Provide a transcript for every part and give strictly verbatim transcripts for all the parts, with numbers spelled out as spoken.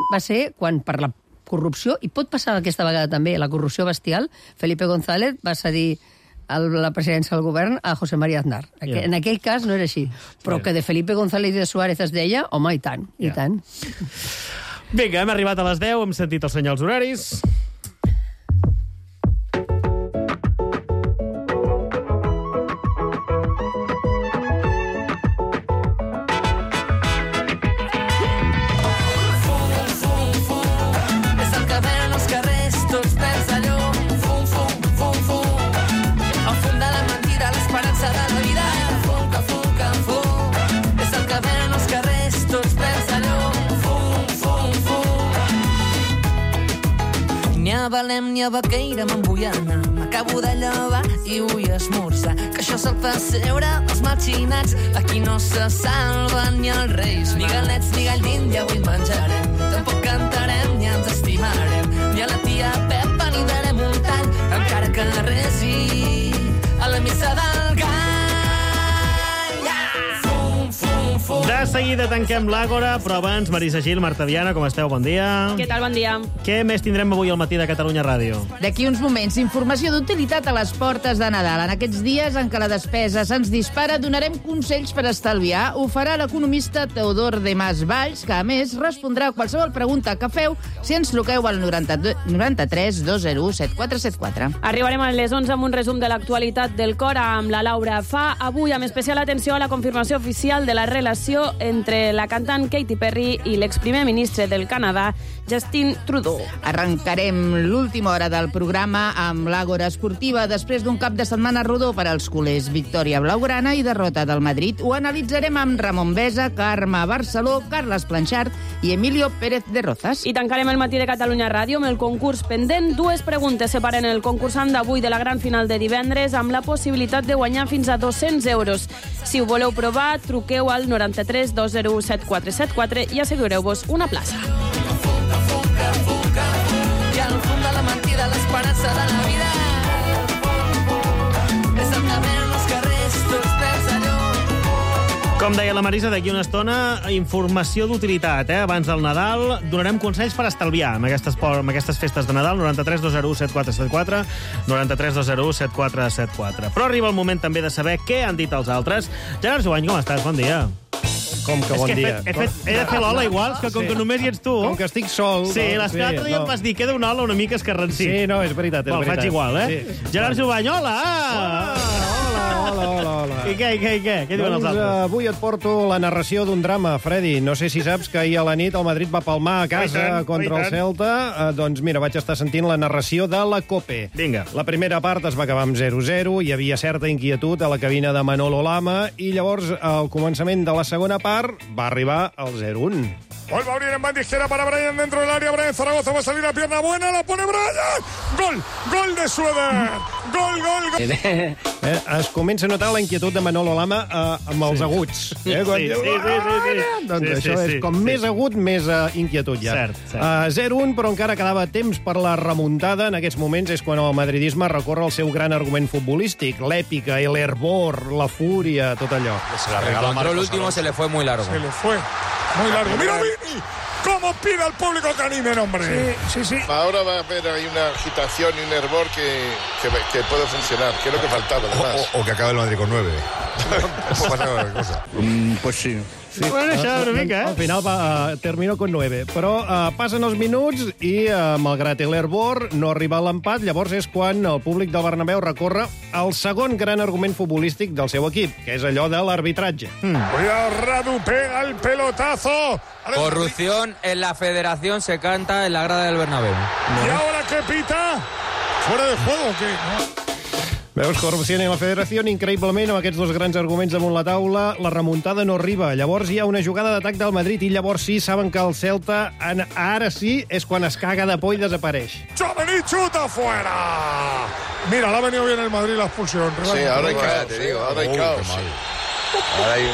va ser quan per la corrupció, i pot passar aquesta vegada també, la corrupció bestial, Felipe González va cedir el, la presidència del govern a José María Aznar. Yeah. En aquell cas no era així, però yeah. que de Felipe González i de Suárez es deia, home, i tant, yeah. i tant. Vinga, hem arribat a les deu, hem sentit els senyals horaris. Valem ni a Vaqueira m'embullana. M'acabo de llevar i vull esmorzar. Que això se'l fa seure els malxinats. Aquí no se salven ni els reis, ni galets ni gall d'Índia avui menjarem. Tampoc cantarem ni ens estimarem. Ni a la tia Pepa ni darem un tall, encara que resi a la missa del gall. Fum, fum, fum. De seguida tanquem l'Àgora, però abans, Marisa Gil, Marta Viana, com esteu? Bon dia. Què tal? Bon dia. Què més tindrem avui al matí de Catalunya Ràdio? D'aquí uns moments, informació d'utilitat a les portes de Nadal. En aquests dies en què la despesa se'ns dispara, donarem consells per estalviar. Ho farà l'economista Teodor de Mas Valls, que a més respondrà a qualsevol pregunta que feu si ens truqueu al noranta-tres dos zero u set quatre set quatre. Arribarem a les onze amb un resum de l'actualitat del cor amb la Laura Fa. Avui, amb especial atenció a la confirmació oficial de la relació entre la cantant Katy Perry i l'exprimer ministre del Canadà, Justin Trudeau. Arrencarem l'última hora del programa amb l'Àgora esportiva després d'un cap de setmana rodó per als culers. Victòria blaugrana i derrota del Madrid. Ho analitzarem amb Ramon Besa, Carme Barceló, Carles Planchart i Emilio Pérez de Rozas. I tancarem el matí de Catalunya Ràdio amb el concurs pendent. Dues preguntes separen el concursant d'avui de la gran final de divendres amb la possibilitat de guanyar fins a dos-cents euros. Si ho voleu provar, truqueu al noranta-tres dos zero u set quatre set quatre i assegureu-vos una plaça. I al fons de la mentida l'esperança de la vida. És el que ven els carrers, tots perds allò. Com deia la Marisa, d'aquí una estona, informació d'utilitat. Eh? Abans del Nadal donarem consells per estalviar amb aquestes, amb aquestes festes de Nadal. noranta-tres dos zero u set quatre set quatre, noranta-tres dos zero u set quatre set quatre. Però arriba el moment també de saber què han dit els altres. Gerard Jovany, com estàs? Bon dia. Com que bon és que dia. He, fet, he, fet, he de fer l'hola igual, que com sí. que només hi ets tu... Com que estic sol... Sí, no, l'altre sí, dia no. em vas dir, queda una hola una mica escarrancí. Sí, no, és veritat, és Bueno, veritat. faig igual, eh? Sí. Gerard Jovany, hola! Hola, hola, hola, hola. I què, i què, i què? Què diuen doncs, els altres? Avui et porto la narració d'un drama, Freddy. No sé si saps que ahir a la nit el Madrid va palmar a casa tant, contra el Celta. Uh, doncs mira, vaig estar sentint la narració de la COPE. Vinga. La primera part es va acabar amb zero zero, hi havia certa inquietud a la cabina de Manolo Lama, i llavors, al començament de la segona part, va arribar el zero un. Vuelve a abrir en banda izquierda para Brian dentro del área. Brian Zaragoza va a salir a pierna buena. La pone Brian. Gol. Gol de Sueder. Gol, gol, gol. Eh, es comença a notar la inquietud de Manolo Lama eh, amb els sí. aguts. Eh? Quan Sí, diu, sí, sí, sí, sí. Doncs Sí, això sí, és sí, com sí. més agut, més uh, inquietud ja. Cert, cert. Uh, zero un, però encara quedava temps per la remuntada. En aquests moments és quan el madridisme recorre el seu gran argument futbolístic, l'èpica, l'hervor, la fúria, tot allò. Se la regaló Marcos. El último se le fue muy largo. Se le fue muy largo. Mira Vini. ¿Cómo pide al público que animen, hombre? Sí, sí, sí. Ahora va a haber ahí una agitación y un hervor que, que, que puede funcionar, que es lo que faltaba, además. O, o que acabe el Madrid con nueve. Puede pasar una cosa. Mm, pues sí. Sí. Bueno, això una mica, eh? Al final va, uh, terminó con nueve. Però uh, passen els minuts i, uh, malgrat l'hervor, no arriba a l'empat. Llavors és quan el públic del Bernabéu recorre al segon gran argument futbolístic del seu equip, que és allò de l'arbitratge. Mm. Cuidado, Radu, pega el pelotazo. Corrupción en la federación se canta en la grada del Bernabéu. ¿Y ahora qué pita? ¿Fuera de juego o qué? ¿No? Veus, corrupció en la federació, increïblement, amb aquests dos grans arguments damunt la taula, la remuntada no arriba. Llavors hi ha una jugada d'atac del Madrid i llavors sí, saben que el Celta, en, ara sí, és quan es caga de por i desapareix. ¡Chomení, chuta fuera! Mira, le ha venido bien el Madrid la expulsión. Sí, ahora hay caos, te digo, ahora hay caos. Sí. Ahora hay...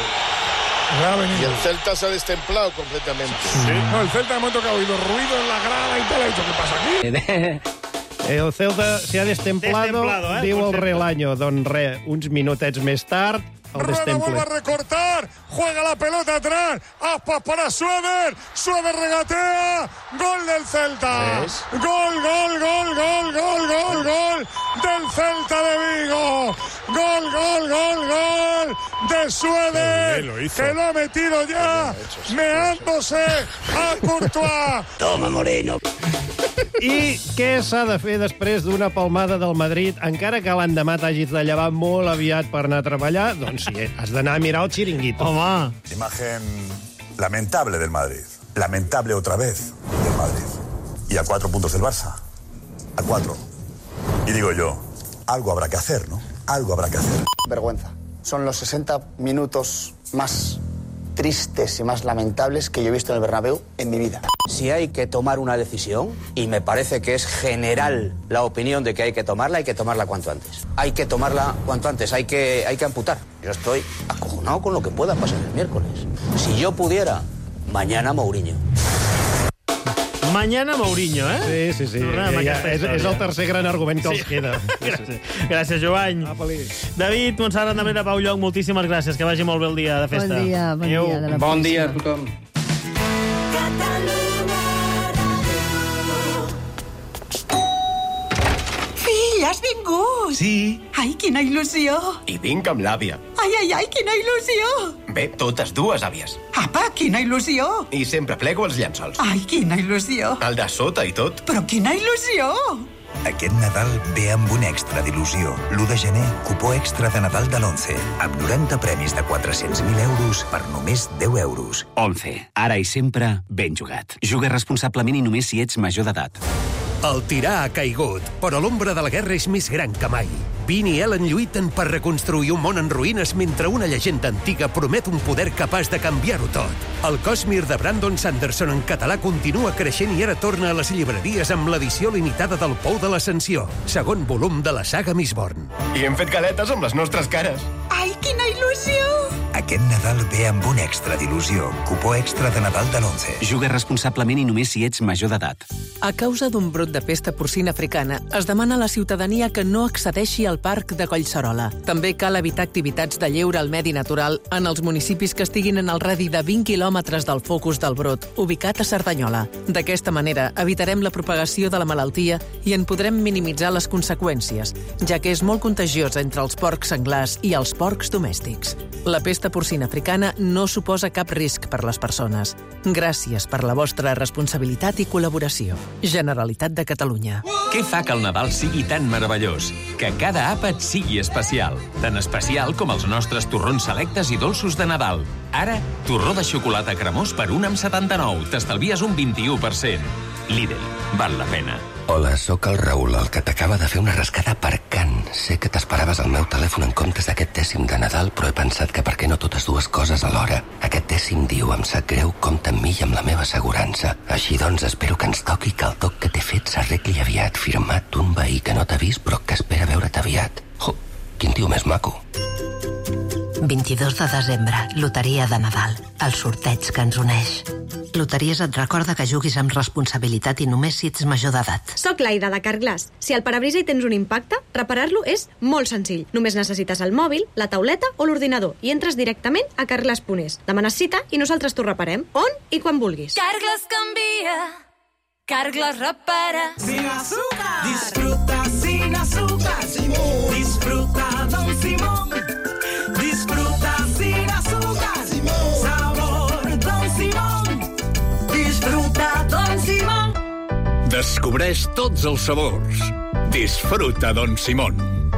Y el Celta se ha destemplado completamente. Sí. No, el Celta de momento que ha oído ruido en la grada y tal, ha dicho, ¿qué pasa aquí? El Celta se ha destemplado, destemplado eh, diu el concepte. Relaño. Doncs res, uns minutets més tard, el Rueda destemple. vuelve a recortar, juega la pelota atrás, Aspas para Sueder, Sueder regatea, gol del Celta. Gol, gol, gol, gol, gol, gol, gol del Celta de Vigo. Gol, gol, gol, gol de Suede, lo que lo ha metido ya, meándose a Courtois. Toma, Moreno. I què s'ha de fer després d'una palmada del Madrid, encara que l'endemà t'hagis de llevar molt aviat per anar a treballar? Doncs sí, has d'anar a mirar el chiringuito. Home. Imagen lamentable del Madrid. Lamentable otra vez del Madrid. Y a cuatro puntos del Barça. A cuatro. Y digo yo, algo habrá que hacer, ¿no? Algo habrá que hacer. Vergüenza. Son los sesenta minutos más tristes y más lamentables que yo he visto en el Bernabéu en mi vida. Si hay que tomar una decisión, y me parece que es general la opinión de que hay que tomarla, hay que tomarla cuanto antes. Hay que tomarla cuanto antes, hay que, hay que amputar. Yo estoy acojonado con lo que pueda pasar el miércoles. Si yo pudiera, mañana Mourinho. Mañana Mourinho, eh? Sí, sí, sí. Ja, ja, és, és el tercer gran argument que sí. els queda. Gràcies, gràcies Joan. Apa-li. David, Montserrat, Namera, Pau Llong, moltíssimes gràcies. Que vagi molt bé el dia de festa. Bon dia, bon Adeu. dia. De la bon dia a tothom. Fill, has vingut? Sí. Ai, quina il·lusió. I vinc amb l'àvia. Ai, ai, ai, quina il·lusió. Bé, totes dues àvies. Apa, quina il·lusió. I sempre plego els llençols. Ai, quina il·lusió. El de sota i tot. Però quina il·lusió. Aquest Nadal ve amb un extra d'il·lusió. l'u de gener, cupó extra de Nadal de l'Once, amb noranta premis de quatre-cents mil euros per només deu euros. Once. Ara i sempre, ben jugat. Juga responsablement i només si ets major d'edat. El tirà ha caigut, però l'ombra de la guerra és més gran que mai. Vin i Ellen lluiten per reconstruir un món en ruïnes mentre una llegenda antiga promet un poder capaç de canviar-ho tot. El Cosmere de Brandon Sanderson en català continua creixent i ara torna a les llibreries amb l'edició limitada del Pou de l'Ascensió, segon volum de la saga Mistborn. I hem fet galetes amb les nostres cares. Ai, quina il·lusió! Aquest Nadal ve amb un extra d'il·lusió. Cupó extra de Nadal de l'Once. Juga responsablement i només si ets major d'edat. A causa d'un brot de pesta porcina africana, es demana a la ciutadania que no accedeixi al parc de Collserola. També cal evitar activitats de lleure al medi natural en els municipis que estiguin en el radi de vint quilòmetres del focus del brot, ubicat a Cerdanyola. D'aquesta manera, evitarem la propagació de la malaltia i en podrem minimitzar les conseqüències, ja que és molt contagiosa entre els porcs senglars i els porcs domèstics. La pesta porcina africana no suposa cap risc per les persones. Gràcies per la vostra responsabilitat i col·laboració. Generalitat de Catalunya. Què fa que el Nadal sigui tan meravellós? Que cada àpat sigui especial. Tan especial com els nostres torrons selectes i dolços de Nadal. Ara, torró de xocolata cremós per un amb setanta-nou. T'estalvies un vint-i-u per cent. Lidl, val la pena. Hola, sóc el Raül, el que t'acaba de fer una rascada per Can. Sé que t'esperaves el meu telèfon en comptes d'aquest dècim de Nadal, però he pensat que per què no totes dues coses alhora? Aquest dècim diu, em sap greu, compta amb mi i amb la meva assegurança. Així doncs, espero que ens toqui que el toc que t'he fet s'arregli aviat, firmat un veí que no t'ha vist però que espera veure't aviat. Jo, quin tio més maco. vint-i-dos de desembre, loteria de Nadal, el sorteig que ens uneix. Loteries et recorda que juguis amb responsabilitat i només si ets major d'edat. Soc l'Aida, de Carglass. Si al parabrisa hi tens un impacte, reparar-lo és molt senzill. Només necessites el mòbil, la tauleta o l'ordinador i entres directament a carglass punt es. Demanes cita i nosaltres t'ho reparem, on i quan vulguis. Carglass canvia, Carglass repara. Sin azúcar. Disfruta sin azúcar. Simón. Disfruta Don Simón. Disfruta sin azúcar. Simón. Sabor Don Simón. Disfruta Don Simón. Descobreix tots els sabors. Disfruta Don Simón.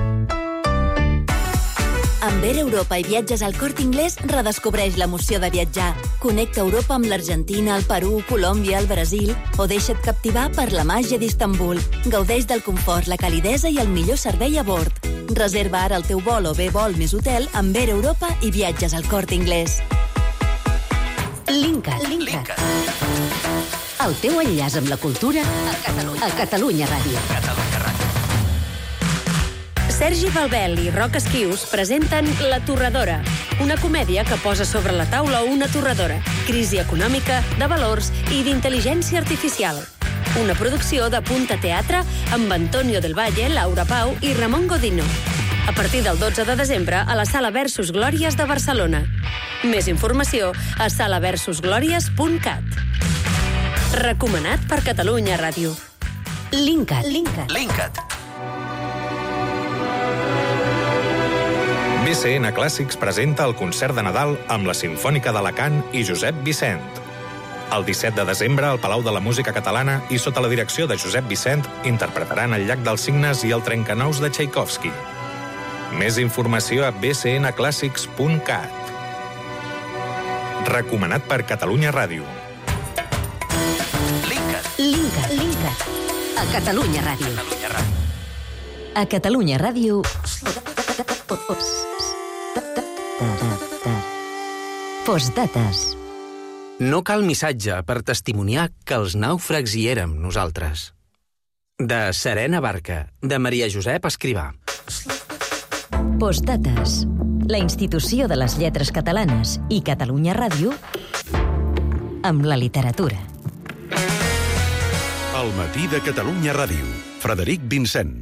Amb Air Europa i viatges al Corte Inglés, redescobreix l'emoció de viatjar. Connecta Europa amb l'Argentina, el Perú, Colòmbia, el Brasil o deixa't captivar per la màgia d'Istanbul. Gaudeix del confort, la calidesa i el millor servei a bord. Reserva ara el teu vol o bé vol més hotel amb Air Europa i viatges al Corte Inglés. Linkat. Linkat. El teu enllaç amb la cultura a Catalunya, a Catalunya Ràdio. Catalunya Ràdio. Sergi Balbel i Roc Esquius presenten La Torradora, una comèdia que posa sobre la taula una torradora, crisi econòmica, de valors i d'intel·ligència artificial. Una producció de Punta Teatre amb Antonio del Valle, Laura Pau i Ramon Godino. A partir del dotze de desembre a la Sala Versus Glòries de Barcelona. Més informació a sala versus glòries punt cat. Recomanat per Catalunya Ràdio. Linkat. Linkat. Linkat. B C N Clàssics presenta el concert de Nadal amb la Simfònica d'Alacant i Josep Vicent. El disset de desembre, al Palau de la Música Catalana i sota la direcció de Josep Vicent, interpretaran el Llac dels Cignes i el Trencanous de Tchaikovsky. Més informació a b c n clàssics punt cat. Recomanat per Catalunya Ràdio. Linkat. Linkat. A Catalunya Ràdio. A Catalunya Ràdio. Postdates. No cal missatge per testimoniar que els nàufrags hi érem nosaltres. De Serena Barca, de Maria Josep Escrivà. Postdates. La institució de les lletres catalanes i Catalunya Ràdio amb la literatura. El matí de Catalunya Ràdio. Frederic Vincent.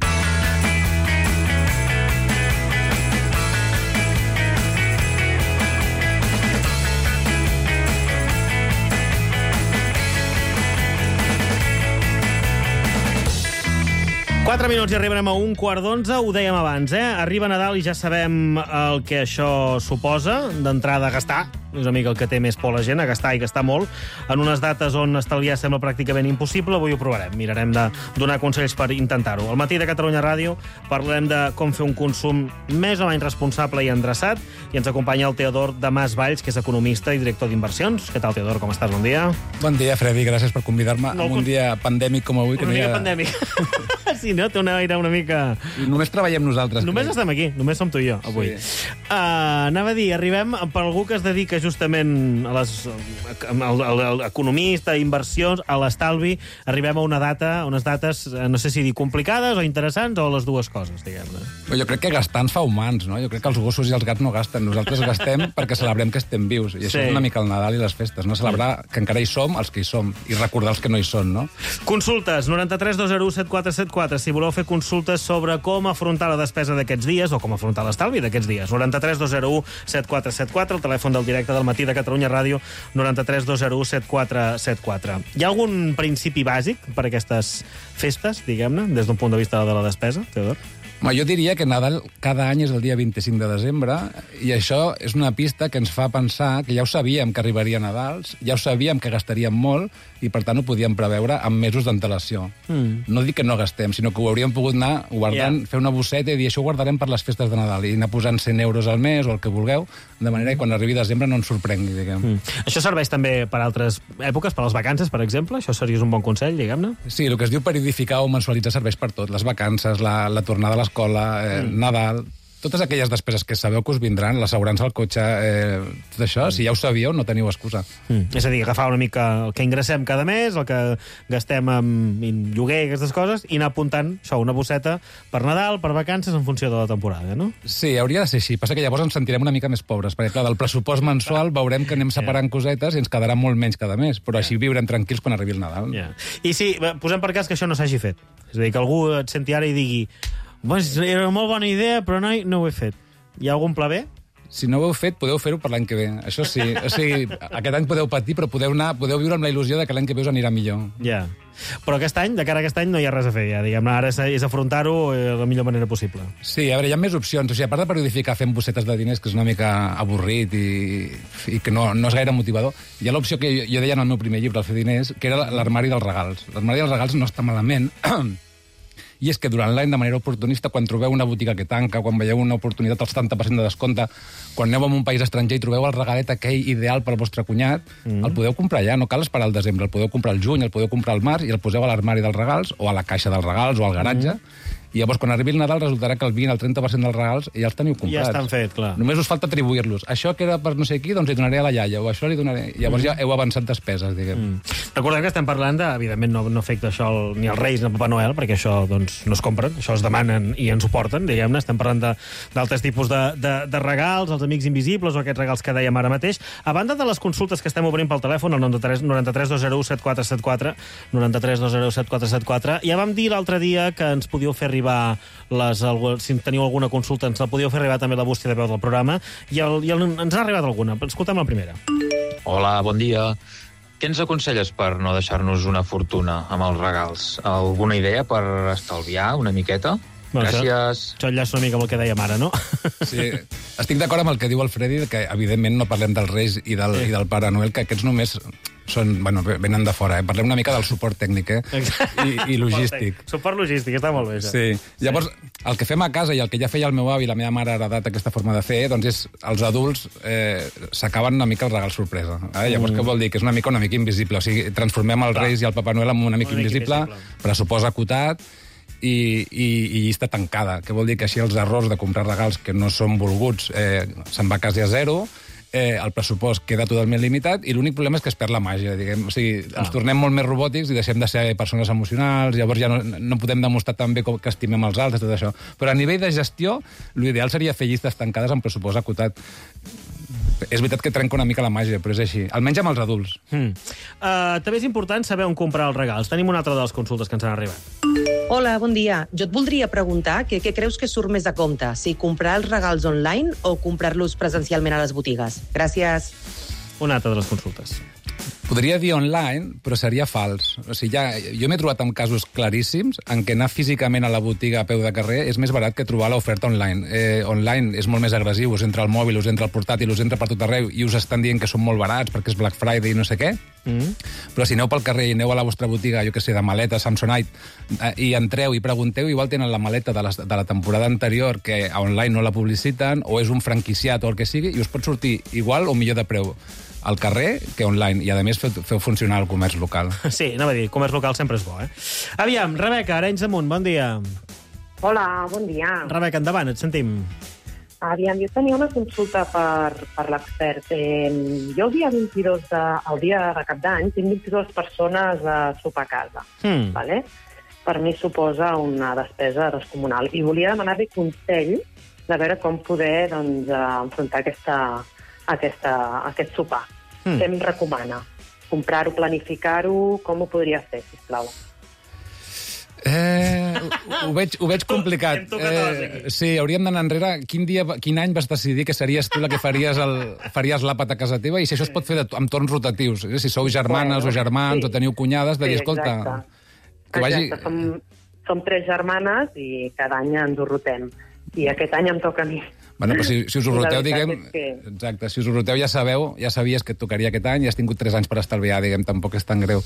Quatre minuts i arribarem a un quart d'onze, ho dèiem abans, eh? Arriba Nadal i ja sabem el que això suposa, d'entrada a gastar, és una mica el que té més por la gent, a gastar i gastar molt, en unes dates on estalviar sembla pràcticament impossible. Avui ho provarem, mirarem de donar consells per intentar-ho. Al matí de Catalunya Ràdio parlarem de com fer un consum més o menys responsable i endreçat, i ens acompanya el Teodor de Mas Valls, que és economista i director d'inversions. Què tal, Teodor, com estàs? Bon dia. Bon dia, Freddy, gràcies per convidar-me No, en un dia pandèmic com avui. Que Una no hi mica ha... pandèmic. Sí, no? Té un aire una mica... I només treballem nosaltres. Només crec. estem aquí, només som tu i jo, avui. Sí. Uh, anava a dir, arribem per algú que es dedica justament a les... al, al, al economista, inversions, a l'estalvi. Arribem a una data, unes dates, no sé si dir complicades o interessants, o les dues coses, diguem-ne. Jo crec que gastar ens fa humans, no? Jo crec que els gossos i els gats no gasten. Nosaltres gastem perquè celebrem que estem vius. I això Sí. és una mica el Nadal i les festes, no? Celebrar que encara hi som els que hi som i recordar els que no hi són, no? Consultes, noranta-tres dos zero u set quatre set quatre, si voleu fer consultes sobre com afrontar la despesa d'aquests dies o com afrontar l'estalvi d'aquests dies. noranta-tres dos zero u set quatre set quatre, el telèfon del directe del matí de Catalunya Ràdio, noranta-tres dos zero u set quatre set quatre. Hi ha algun principi bàsic per a aquestes festes, diguem-ne, des d'un punt de vista de la despesa, Teodor? Home, jo diria que Nadal cada any és el dia vint-i-cinc de desembre i això és una pista que ens fa pensar que ja ho sabíem que arribaria Nadal, ja ho sabíem que gastaríem molt i per tant ho podíem preveure amb mesos d'antelació. Mm. No dic que no gastem, sinó que ho hauríem pogut anar guardant, Yeah. fer una bosseta i dir això ho guardarem per les festes de Nadal i anar posant cent euros al mes o el que vulgueu, de manera que quan arribi desembre no ens sorprengui, diguem. Mm. Això serveix també per altres èpoques, per les vacances, per exemple? Això seria un bon consell, diguem-ne? Sí, el que es diu periodificar o mensualitzar serveix per tot. Les vacances, la, la tornada a l'escola, eh, mm. Nadal... Totes aquelles despeses que sabeu que us vindran, l'assegurança al cotxe, eh, tot això, si ja ho sabíeu, no teniu excusa. Mm. És a dir, agafar una mica el que ingressem cada mes, el que gastem en, en lloguer i aquestes coses, i anar apuntant, això, una bosseta per Nadal, per vacances, en funció de la temporada, no? Sí, hauria de ser així. Passa que llavors ens sentirem una mica més pobres, perquè, clar, del pressupost mensual veurem que anem separant cosetes i ens quedarà molt menys cada mes, però així viurem tranquils quan arribi el Nadal. Yeah. I sí, posem per cas que això no s'hagi fet. És a dir, que algú et senti ara i digui pues, era una molt bona idea, però no, no ho he fet. Hi ha algun pla B? Si no ho heu fet, podeu fer-ho per l'any que ve. Això sí. O sigui, aquest any podeu patir, però podeu, anar, podeu viure amb la il·lusió de que l'any que ve us anirà millor. Ja. Però aquest any, de cara a aquest any, no hi ha res a fer, ja. Diguem-ne, ara és, és afrontar-ho de la millor manera possible. Sí, a veure, hi ha més opcions. O sigui, a part de periodificar fent bossetes de diners, que és una mica avorrit i, i que no, no és gaire motivador, hi ha l'opció que jo, jo deia en el meu primer llibre, el fer diners, que era l'armari dels regals. L'armari dels regals no està malament, i és que durant l'any, de manera oportunista, quan trobeu una botiga que tanca, quan veieu una oportunitat al setanta per cent de descompte, quan aneu a un país estranger i trobeu el regalet aquell ideal per al vostre cunyat, mm. el podeu comprar ja, no cal esperar al desembre, el podeu comprar al juny, el podeu comprar al març i el poseu a l'armari dels regals, o a la caixa dels regals, o al garatge, mm. i llavors quan arribi el Nadal resultarà que el vint al trenta per cent dels regals ja els teniu comprats. Ja estan fets, clar. Només us falta atribuir-los. Això que era per no sé qui, doncs li donaré a la iaia, o això li donaré... Llavors mm. ja heu avançat despeses, diguem. Mm. Recordem que estem parlant de... Evidentment no, no afecta això el, ni els Reis ni el Papa Noel, perquè això doncs, no es compren, això es demanen i ens ho porten, diguem-ne. Estem parlant d'altres tipus de, de, de regals, els amics invisibles o aquests regals que dèiem ara mateix. A banda de les consultes que estem obrint pel telèfon, el noranta-tres dos zero u set quatre set quatre, noranta-tres dos zero u set quatre set quatre, ja vam dir l'altre dia que ens podíeu fer arribar les, si teniu alguna consulta, ens la podíeu fer arribar també la bústia de veu del programa, i, el, i el, ens ha arribat alguna. Escoltem la primera. Hola, bon dia. què ens aconselles per no deixar-nos una fortuna amb els regals? Alguna idea per estalviar una miqueta? Bueno, Gràcies. Això, això enllaça una mica amb el que dèiem ara, no? Sí, estic d'acord amb el que diu el Freddy, que evidentment no parlem dels Reis i del, sí. i del Pare Noel, que aquests només són, bueno, venen de fora. Eh? Parlem una mica del suport tècnic eh? I, i logístic. Suport logístic, està molt bé, això. Sí. Llavors, el que fem a casa i el que ja feia el meu avi i la meva mare ha heredat aquesta forma de fer, doncs és, els adults eh, s'acaben una mica el regal sorpresa. Eh? Llavors, mm. què vol dir? Que és una mica una mica invisible. O sigui, transformem els Reis i el Papa Noel en una mica una invisible, invisible, pressupost acotat, I, i, i llista tancada, que vol dir que així els errors de comprar regals que no són volguts eh, se'n va quasi a zero, eh, el pressupost queda totalment limitat i l'únic problema és que es perd la màgia, diguem. O sigui, ens tornem molt més robòtics i deixem de ser persones emocionals, llavors ja no, no podem demostrar també com que estimem els altres, tot això. Però a nivell de gestió, l'ideal seria fer llistes tancades amb pressupost acotat. És veritat que trenca una mica la màgia, però és així. Almenys amb els adults. Mm. Uh, també és important saber on comprar els regals. Tenim una altra de les consultes que ens han arribat. Hola, bon dia. Jo et voldria preguntar que, què creus que surt més a compte, si comprar els regals online o comprar-los presencialment a les botigues. Gràcies. Una altra de les consultes. Podria dir online, però seria fals. O sigui, ja, jo m'he trobat amb casos claríssims en què anar físicament a la botiga a peu de carrer és més barat que trobar l'oferta online. Eh, online és molt més agressiu, us entra el mòbil, us entra el portàtil, us entra per tot arreu i us estan dient que són molt barats perquè és Black Friday i no sé què. Mm. Però si aneu pel carrer i aneu a la vostra botiga, jo que sé, de maleta, Samsonite, eh, i entreu i pregunteu, igual tenen la maleta de la, de la temporada anterior que a online no la publiciten, o és un franquiciat o el que sigui, i us pot sortir igual o millor de preu al carrer que online, i a més feu, feu funcionar el comerç local. Sí, anava a dir, comerç local sempre és bo, eh? Aviam, Rebeca, Arenys de Munt, bon dia. Hola, bon dia. Rebeca, endavant, et sentim. Aviam, jo tenia una consulta per, per l'expert. Eh, jo el dia vint-i-dos, de, el dia de cap d'any, tinc vint-i-dues persones a sopar a casa. Mm. Vale? Per mi suposa una despesa descomunal. I volia demanar-li consell de veure com poder doncs, enfrontar aquesta, aquesta, aquest sopar. Mm. Què em recomana? Comprar-ho, planificar-ho? Com ho podria fer, sisplau? Eh, ho, ho, veig, ho veig complicat. Eh, sí, hauríem d'anar enrere. Quin, dia, quin any vas decidir que series tu la que faries el, faries l'àpat a casa teva? I si això es pot fer de, amb torns rotatius. Si sou germanes bueno, o germans sí. o teniu cunyades, de dir, sí, escolta... Que vagi... Exacte, som, som tres germanes i cada any ens ho rotem. I aquest any em toca a mi. Bueno, però si, si us ho roteu, diguem... Que... Exacte, si us ho roteu ja sabeu, ja sabies que et tocaria aquest any i has tingut tres anys per estalviar, diguem, tampoc és tan greu.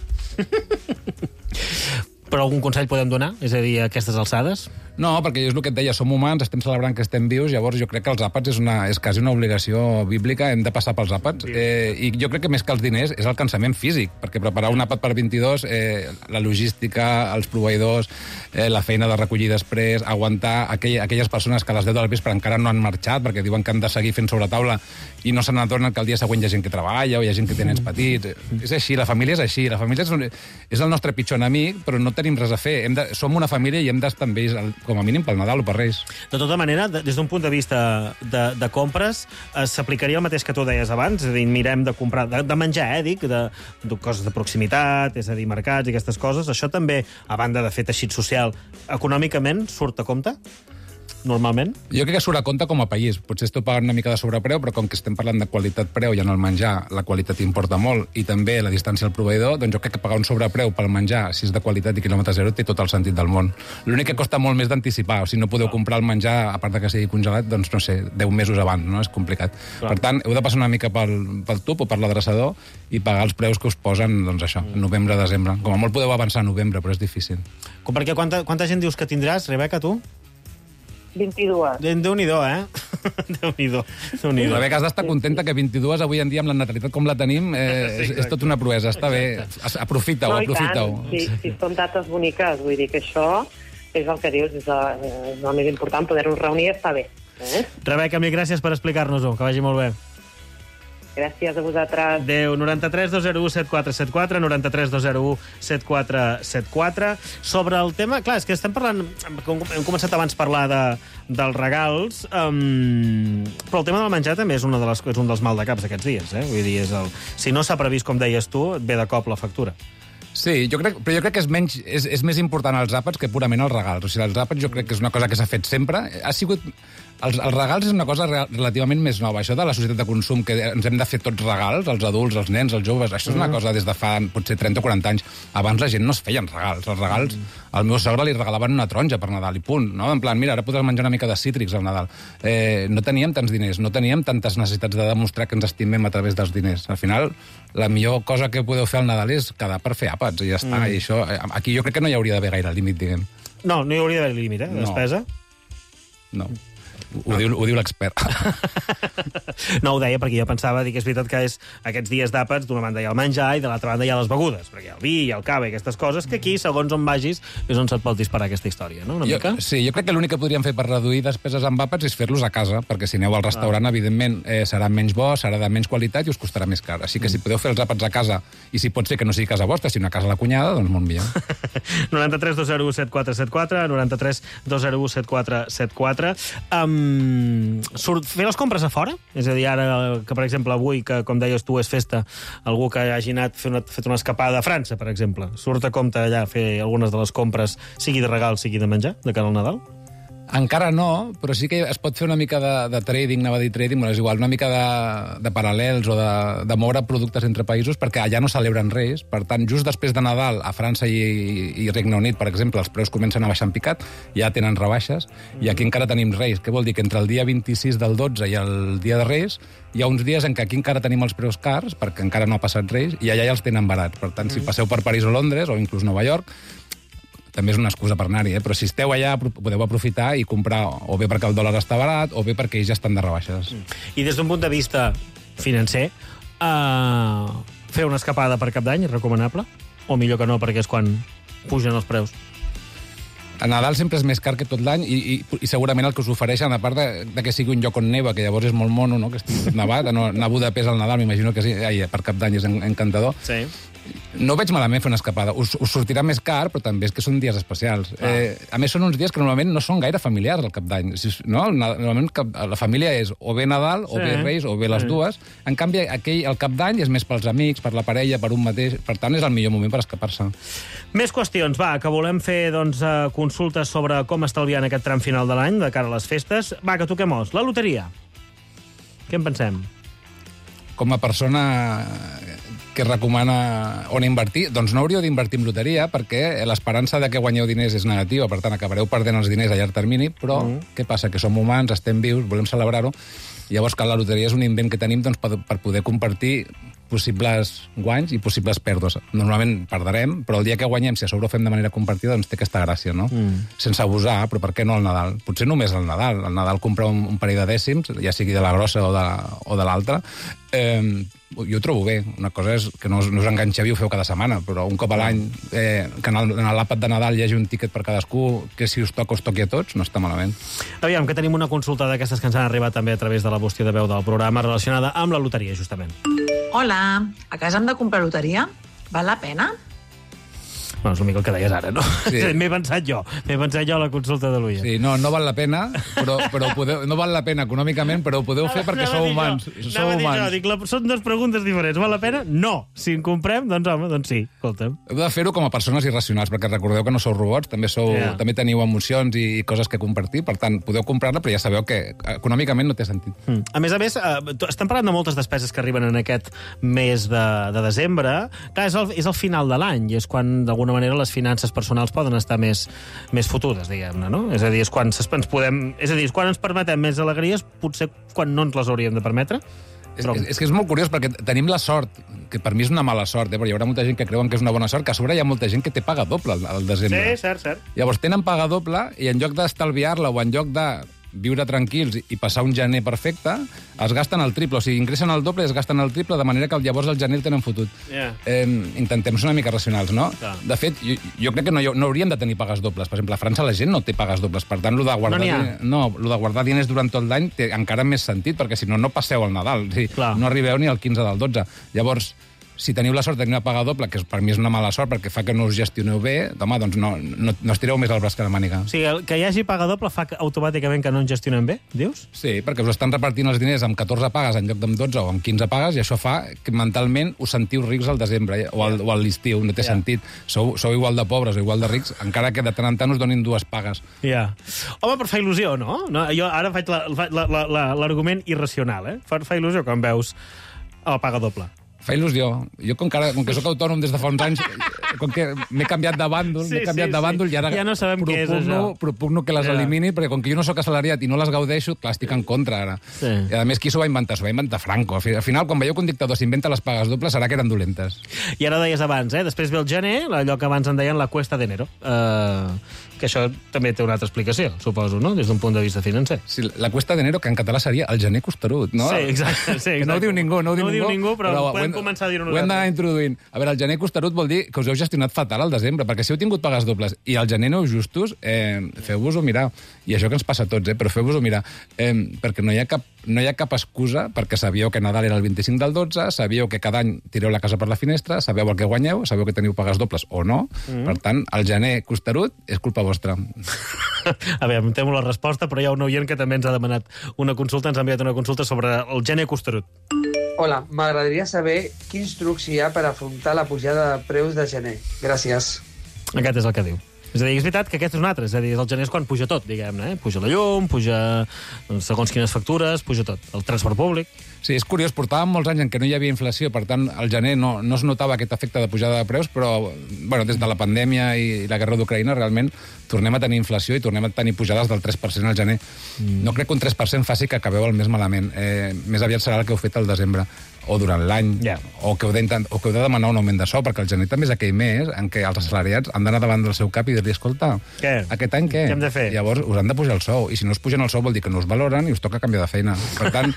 Però algun consell podem donar? És a dir, a aquestes alçades? No, perquè és el que et deia, som humans, estem celebrant que estem vius, llavors jo crec que els àpats és, una, és quasi una obligació bíblica, hem de passar pels àpats. Eh, I jo crec que més que els diners és el cansament físic, perquè preparar un àpat per vint-i-dos, eh, la logística, els proveïdors, eh, la feina de recollir després, aguantar aquell, aquelles persones que a les deu del vespre encara no han marxat, perquè diuen que han de seguir fent sobre taula i no se n'adonen que el dia següent hi ha gent que treballa o hi ha gent que té nens petits. És així, la família és així, la família és, un, és el nostre pitjor enemic, però no tenim res a fer. Hem de, som una família i hem d'estar amb ells, com a mínim pel Nadal o per Reis. De tota manera, des d'un punt de vista de, de compres, eh, s'aplicaria el mateix que tu deies abans, és a dir, mirem de comprar, de, de menjar, eh, dic, de, de coses de proximitat, és a dir, mercats i aquestes coses. Això també, a banda de fer teixit social, econòmicament surt a compte? Normalment? Jo crec que surt a compte com a país. Potser estou pagant una mica de sobrepreu, però com que estem parlant de qualitat-preu i en el menjar la qualitat importa molt, i també la distància al proveïdor, doncs jo crec que pagar un sobrepreu pel menjar, si és de qualitat i quilòmetre zero, té tot el sentit del món. L'únic que costa molt més d'anticipar, o si no podeu comprar el menjar, a part de que sigui congelat, doncs no sé, deu mesos abans, no? És complicat. Clar. Per tant, heu de passar una mica pel, pel tub o per l'adreçador i pagar els preus que us posen, doncs això, novembre, desembre. Com a molt podeu avançar a novembre, però és difícil. Com perquè quanta, quanta gent dius que tindràs, Rebeca, tu? vint-i-dues. Déu-n'hi-do, eh? Déu-n'hi-do. Déu Rebeca, has d'estar contenta que vint-i-dues avui en dia, amb la natalitat com la tenim, eh, és, és tot una proesa. Està bé. Aprofita-ho, no, aprofita-ho. Si, si són dates boniques, vull dir que això és el que dius, és el, és el més important, poder-nos reunir i estar bé. Eh? Rebeca, mil gràcies per explicar-nos-ho, que vagi molt bé. Gràcies a vosaltres. Adéu. noranta-tres dos zero u set quatre set quatre, noranta-tres dos zero u set quatre set quatre. Sobre el tema, clar, és que estem parlant... Hem començat abans a parlar de, dels regals, um, però el tema del menjar també és, una de les, és un dels maldecaps d'aquests dies, eh? Vull dir, és el, si no s'ha previst, com deies tu, et ve de cop la factura. Sí, jo crec, però jo crec que és, menys, és, és més important els àpats que purament els regals. O sigui, els àpats jo crec que és una cosa que s'ha fet sempre. Ha sigut... Els, els regals és una cosa re, relativament més nova. Això de la societat de consum, que ens hem de fer tots regals, els adults, els nens, els joves, això és una cosa des de fa potser trenta o quaranta anys. Abans la gent no es feien regals. Els regals, al meu sogre li regalaven una taronja per Nadal i punt. No? En plan, mira, ara podràs menjar una mica de cítrics al Nadal. Eh, no teníem tants diners, no teníem tantes necessitats de demostrar que ens estimem a través dels diners. Al final, la millor cosa que podeu fer al Nadal és quedar per fer àpats, i ja està. Mm. I això, aquí jo crec que no hi hauria d'haver gaire límit, diguem. No, no hi hauria d'haver límit, eh? De despesa? No. Ho diu, ho diu l'expert. No ho deia perquè jo pensava dir que és veritat que és aquests dies d'àpats, d'una banda hi ha el menjar i de l'altra banda hi ha les begudes, perquè hi ha el vi, hi ha el cava i aquestes coses, que aquí, segons on vagis, és on se't pot disparar aquesta història, no? Una jo, mica? Sí, jo crec que l'únic que podríem fer per reduir despeses amb àpats és fer-los a casa, perquè si aneu al restaurant, ah. evidentment, eh, serà menys bo, serà de menys qualitat i us costarà més car. Així que mm. si podeu fer els àpats a casa, i si pot ser que no sigui casa vostra, sinó a casa la cunyada, doncs molt millor. noranta-tres dos zero u set quatre set quatre, noranta-tres dos zero u set quatre set quatre. Um, surt, fer les compres a fora? És a dir, ara que, per exemple, avui, que, com deies tu, és festa, algú que hagi anat fet una, fet una escapada a França, per exemple, surt a compte allà fer algunes de les compres, sigui de regal, sigui de menjar, de cara al Nadal? Encara no, però sí que es pot fer una mica de, de trading, anava a dir trading, però és igual, una mica de, de paral·lels o de, de moure productes entre països, perquè allà no celebren Reis. Per tant, just després de Nadal, a França i, i Regne Unit, per exemple, els preus comencen a baixar en picat, ja tenen rebaixes, i aquí encara tenim Reis. Què vol dir? Que entre el dia vint-i-sis del dotze i el dia de Reis hi ha uns dies en què aquí encara tenim els preus cars, perquè encara no ha passat Reis, i allà ja els tenen barats. Per tant, si passeu per París o Londres, o inclús Nova York, també és una excusa per anar-hi, eh? Però si esteu allà podeu aprofitar i comprar o bé perquè el dòlar està barat o bé perquè ells ja estan de rebaixes. I des d'un punt de vista financer, uh, fer una escapada per Cap d'Any és recomanable? O millor que no, perquè és quan pugen els preus? A Nadal sempre és més car que tot l'any i, i, i segurament el que us ofereixen, a part de, de que sigui un lloc on neva, que llavors és molt mono, no? Que estigui tot nevat, no, anar a Budapest al Nadal, m'imagino que sí, ai, per Cap d'Any és encantador. Sí. No veig malament fer una escapada. Us, us sortirà més car, però també és que són dies especials. Ah. Eh, a més, són uns dies que normalment no són gaire familiars al Cap d'Any. No? Normalment la família és o bé Nadal, sí. o bé Reis, o bé les sí. dues. En canvi, aquell, el Cap d'Any és més pels amics, per la parella, per un mateix. Per tant, és el millor moment per escapar-se. Més qüestions, va, que volem fer doncs, consultes sobre com estalviar en aquest tram final de l'any, de cara a les festes. Va, que toquem os. La loteria. Què en pensem? Com a persona que recomana on invertir, doncs no hauríeu d'invertir en loteria perquè l'esperança de que guanyeu diners és negativa, per tant acabareu perdent els diners a llarg termini, però mm. què passa? Que som humans, estem vius, volem celebrar-ho, i llavors que la loteria és un invent que tenim doncs, per, per poder compartir possibles guanys i possibles pèrdues. Normalment perdrem, però el dia que guanyem, si a sobre ho fem de manera compartida, doncs té aquesta gràcia, no? Mm. Sense abusar, però per què no al Nadal? Potser només al Nadal. Al Nadal comprar un, un parell de dècims, ja sigui de la grossa o de, o de l'altra, eh, jo ho trobo bé. Una cosa és que no us, no us enganxeu i ho feu cada setmana, però un cop a l'any, eh, que en l'àpat de Nadal hi hagi un tíquet per cadascú, que si us toca us toqui a tots, no està malament. Aviam, que tenim una consulta d'aquestes que ens han arribat també a través de la bústia de veu del programa relacionada amb la loteria, justament. Hola, a casa hem de comprar loteria? Val la pena? Bueno, és una mica el que deies ara, no? Sí. M'he pensat jo, m'he pensat jo a la consulta de l'Uia. Sí, no, no val la pena, però, però podeu, no val la pena econòmicament, però ho podeu fer perquè sou humans. Sou humans. Jo, dic, la, són dues preguntes diferents. Val la pena? No. Si en comprem, doncs home, doncs sí, escolta'm. Heu de fer-ho com a persones irracionals, perquè recordeu que no sou robots, també sou, yeah. també teniu emocions i, i coses que compartir, per tant, podeu comprar-la, però ja sabeu que econòmicament no té sentit. Mm. A més a més, eh, estem parlant de moltes despeses que arriben en aquest mes de, de desembre. Clar, és el, és el final de l'any, i és quan, d'alguna manera, les finances personals poden estar més, més fotudes, diguem-ne, no? És a dir, és quan ens podem... És a dir, és quan ens permetem més alegries, potser quan no ens les hauríem de permetre. És, però... és, és que és molt curiós, perquè tenim la sort, que per mi és una mala sort, eh? Però hi haurà molta gent que creuen que és una bona sort, que a sobre hi ha molta gent que té paga doble al, al desembre. Sí, cert, cert. Llavors tenen paga doble, i en lloc d'estalviar-la o en lloc de viure tranquils i passar un gener perfecte, es gasten el triple. O sigui, ingressen el doble i es gasten el triple, de manera que llavors el gener el tenen fotut. Yeah. Eh, intentem ser una mica racionals, no? Yeah. De fet, jo, jo crec que no, no hauríem de tenir pagues dobles. Per exemple, a França la gent no té pagues dobles. Per tant, lo de guardar, no, no, lo de guardar diners durant tot l'any té encara més sentit, perquè si no, no passeu el Nadal. O sigui, no arribeu ni al quinze del dotze. Llavors, si teniu la sort de tenir una paga doble, que per mi és una mala sort perquè fa que no us gestioneu bé, home, doncs no, no, no estireu més el braç que la màniga. O sigui, el que hi hagi paga doble fa que, automàticament que no en gestionen bé, dius? Sí, perquè us estan repartint els diners amb catorze pagues en lloc d'amb dotze o amb quinze pagues, i això fa que mentalment us sentiu rics al desembre o al, o a l'estiu, no té yeah. sentit. Sou, sou igual de pobres o igual de rics, encara que de tant en tant us donin dues pagues. Ja. Yeah. Home, però fa il·lusió, no? no? Jo ara faig l'argument irracional, eh? Fa, fa il·lusió quan veus el paga doble. Fa il·lusió. Jo, com que, ara, com que soc autònom des de fa uns anys, com que m'he canviat de bàndol, sí, m'he canviat sí, de bàndol, sí. i ara ja no sabem propugno, què és això. propugno que les ja. elimini, perquè com que jo no sóc assalariat i no les gaudeixo, clar, estic en contra ara. Sí. I a més, qui s'ho va inventar? S'ho va inventar Franco. Al final, quan veieu que un dictador s'inventa les pagues dobles, serà que eren dolentes. I ara deies abans, eh? Després ve el gener, allò que abans en deien la cuesta d'enero. Uh, que això també té una altra explicació, suposo, no? Des d'un punt de vista financer. Sí, la cuesta d'enero, que en català seria el gener costerut, no? Sí, exacte. Sí, exacte. Que no ho diu ningú, no ho diu, no ningú, diu ningú, però, però podem hem, començar a dir-ho nosaltres. Ho hem d'anar introduint. A veure, el gener costerut vol dir que us heu gestionat fatal al desembre, perquè si heu tingut pagues dobles i al gener no heu justos, eh, feu-vos-ho mirar. I això que ens passa a tots, eh, però feu-vos-ho mirar. Eh, perquè no hi ha cap no hi ha cap excusa, perquè sabíeu que Nadal era el vint-i-cinc del dotze, sabíeu que cada any tireu la casa per la finestra, sabeu el que guanyeu, sabeu que teniu pagues dobles o no. Mm. Per tant, el gener costerut és culpa vostra. A veure, em temo la resposta, però hi ha un oient que també ens ha demanat una consulta, ens ha enviat una consulta sobre el gener costerut. Hola, m'agradaria saber quins trucs hi ha per afrontar la pujada de preus de gener. Gràcies. Aquest és el que diu. És a dir, és veritat que aquest és un altre, és a dir, el gener és quan puja tot, diguem-ne, eh? Puja la llum, puja segons quines factures, puja tot. El transport públic. Sí, és curiós, portàvem molts anys en què no hi havia inflació, per tant, al gener no, no es notava aquest efecte de pujada de preus, però bueno, des de la pandèmia i la guerra d'Ucraïna realment tornem a tenir inflació i tornem a tenir pujades del tres per cent al gener. Mm. No crec que un tres per cent faci que acabeu el mes malament. Eh, més aviat serà el que heu fet al desembre o durant l'any, yeah. o, que heu o que heu de demanar un augment de sou, perquè el gener també és aquell mes en què els assalariats han d'anar davant del seu cap i dir-li, escolta, què? aquest any què? Què hem de fer? Llavors us han de pujar el sou, i si no us pugen el sou vol dir que no us valoren i us toca canviar de feina. Per tant,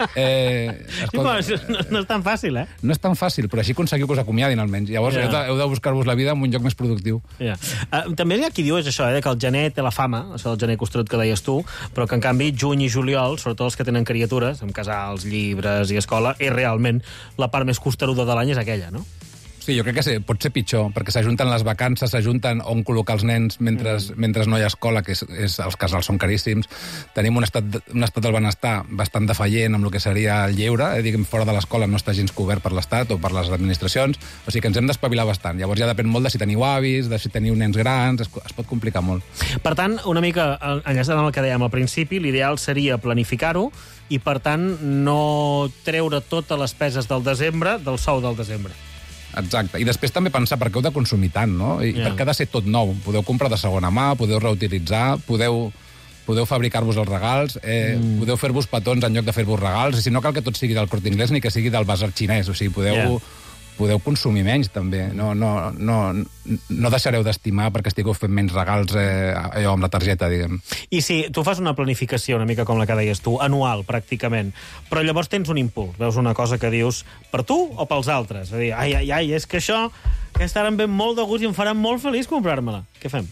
eh, escolta, sí, no, no és tan fàcil, eh? No és tan fàcil, però així aconseguiu que us acomiadin almenys. Llavors yeah. heu, de, heu de buscar-vos la vida en un lloc més productiu. Yeah. Uh, també hi ha qui diu és això, eh, que el gener té la fama, això del gener costerut que deies tu, però que en canvi juny i juliol, sobretot els que tenen criatures, amb casals, llibres i escola, és realment la part més costeruda de l'any és aquella, no? Sí, jo crec que sí, pot ser pitjor, perquè s'ajunten les vacances, s'ajunten on col·locar els nens mentre, mm. mentre no hi ha escola, que és, és, els casals són caríssims. Tenim un estat, un estat del benestar bastant defaient amb el que seria el lleure, eh, diguem, fora de l'escola no està gens cobert per l'Estat o per les administracions, o sigui que ens hem d'espavilar bastant. Llavors ja depèn molt de si teniu avis, de si teniu nens grans, es, es pot complicar molt. Per tant, una mica enllaçant amb el que dèiem al principi, l'ideal seria planificar-ho i, per tant, no treure totes les peses del desembre del sou del desembre. Exacte. I després també pensar per què heu de consumir tant, no? I yeah. per què ha de ser tot nou? Podeu comprar de segona mà, podeu reutilitzar, podeu, podeu fabricar-vos els regals, eh, mm. podeu fer-vos petons en lloc de fer-vos regals, i si no cal que tot sigui del Corte Inglés ni que sigui del basar xinès, o sigui, podeu... Yeah. podeu consumir menys, també. No, no, no, no deixareu d'estimar perquè estigueu fent menys regals eh, allò amb la targeta, diguem. I si tu fas una planificació una mica com la que deies tu, anual, pràcticament, però llavors tens un impuls, veus una cosa que dius per tu o pels altres? És a dir, ai, ai, ai, és que això, aquesta ara em ve molt de gust i em farà molt feliç comprar-me-la. Què fem?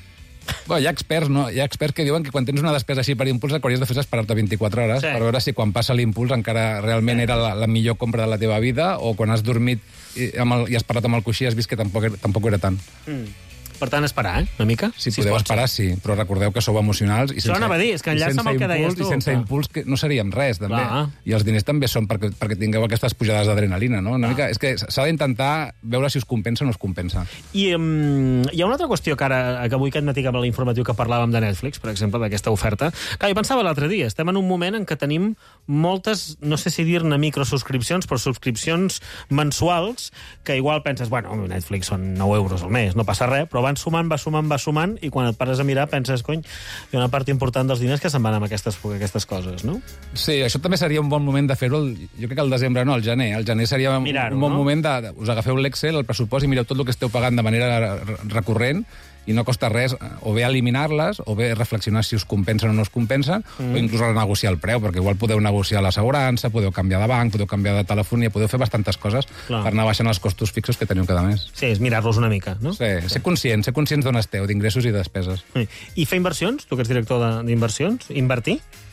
Bé, hi ha experts, no? Hi ha experts que diuen que quan tens una despesa així per impuls el que hauries de fer és esperar-te vint-i-quatre hores sí. per veure si quan passa l'impuls encara realment sí. era la, la millor compra de la teva vida o quan has dormit i, amb el, i has parat amb el coixí has vist que tampoc, tampoc era tant. Mm. Per tant, esperar, eh? Una mica? Sí, si podeu esperar, sí, però recordeu que sou emocionals i sense, això anava a dir, és que enllaça amb el que deies tu. I sense impuls que no seríem res, també. Clar. I els diners també són perquè, perquè tingueu aquestes pujades d'adrenalina, no? Una mica, és que s'ha d'intentar veure si us compensa o no us compensa. I um, hi ha una altra qüestió que ara, que avui aquest matí amb l'informatiu que parlàvem de Netflix, per exemple, d'aquesta oferta, que jo pensava l'altre dia, estem en un moment en què tenim moltes, no sé si dir-ne microsubscripcions, però subscripcions mensuals, que igual penses, bueno, Netflix són nou euros al mes, no passa res, però van sumant, va sumant, va sumant, i quan et pares a mirar penses, cony, hi ha una part important dels diners que se'n van amb aquestes, aquestes coses, no? Sí, això també seria un bon moment de fer-ho, jo crec que el desembre no, el gener. El gener seria un, un bon no? moment de... Us agafeu l'Excel, el pressupost, i mireu tot el que esteu pagant de manera recurrent, i no costa res o bé eliminar-les o bé reflexionar si us compensen o no us compensen, mm. o inclús renegociar el preu, perquè igual podeu negociar l'assegurança, podeu canviar de banc, podeu canviar de telefonia, podeu fer bastantes coses Clar. per anar baixant els costos fixos que teniu cada mes. Sí, és mirar-los una mica, no? Sí, sí. Ser conscients, ser conscients d'on esteu, d'ingressos i despeses. Sí. I fer inversions? Tu que ets director d'inversions? Invertir?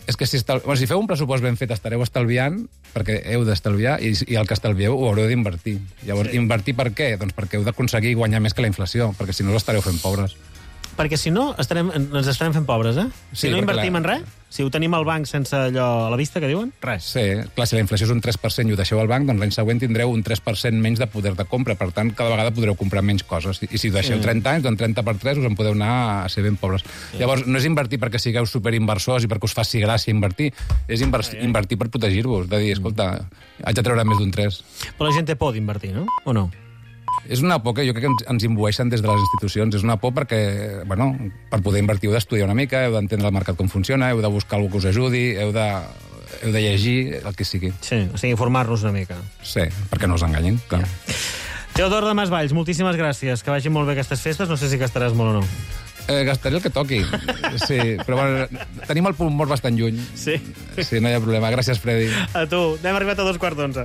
És que si, estal... bueno, si feu un pressupost ben fet estareu estalviant, perquè heu d'estalviar, i, i el que estalvieu ho haureu d'invertir. Llavors, sí. Invertir per què? Doncs perquè heu d'aconseguir guanyar més que la inflació, perquè si no us estareu fent pobres. Perquè si no, estarem, ens estarem fent pobres, eh? Si Sí, no perquè invertim la- en res, si ho tenim al banc sense allò a la vista, que diuen, res. Sí, clar, si la inflació és un tres per cent i ho deixeu al banc, doncs l'any següent tindreu un tres per cent menys de poder de compra. Per tant, cada vegada podreu comprar menys coses. I si ho deixeu Sí. trenta anys, doncs trenta per tres us en podeu anar a ser ben pobres. Sí. Llavors, no és invertir perquè sigueu superinversors i perquè us faci gràcia invertir, és inver sí. invertir per protegir-vos, de dir, escolta, haig de treure més d'un tres. Però la gent té por d'invertir, no? O no? És una por que jo crec que ens, ens imbueixen des de les institucions. És una por perquè, bueno, per poder invertir heu d'estudiar una mica, heu d'entendre el mercat com funciona, heu de buscar algú que us ajudi, heu de, heu de llegir el que sigui. Sí, o sigui, informar-nos una mica. Sí, perquè no us enganyin, clar. Teodor de Masvalls, moltíssimes gràcies. Que vagin molt bé aquestes festes. No sé si gastaràs molt o no. Eh, gastaré el que toqui. Sí, però bueno, tenim el punt mort bastant lluny. Sí. Sí, no hi ha problema. Gràcies, Freddy. A tu. N'hem arribat a dos quarts d'onze.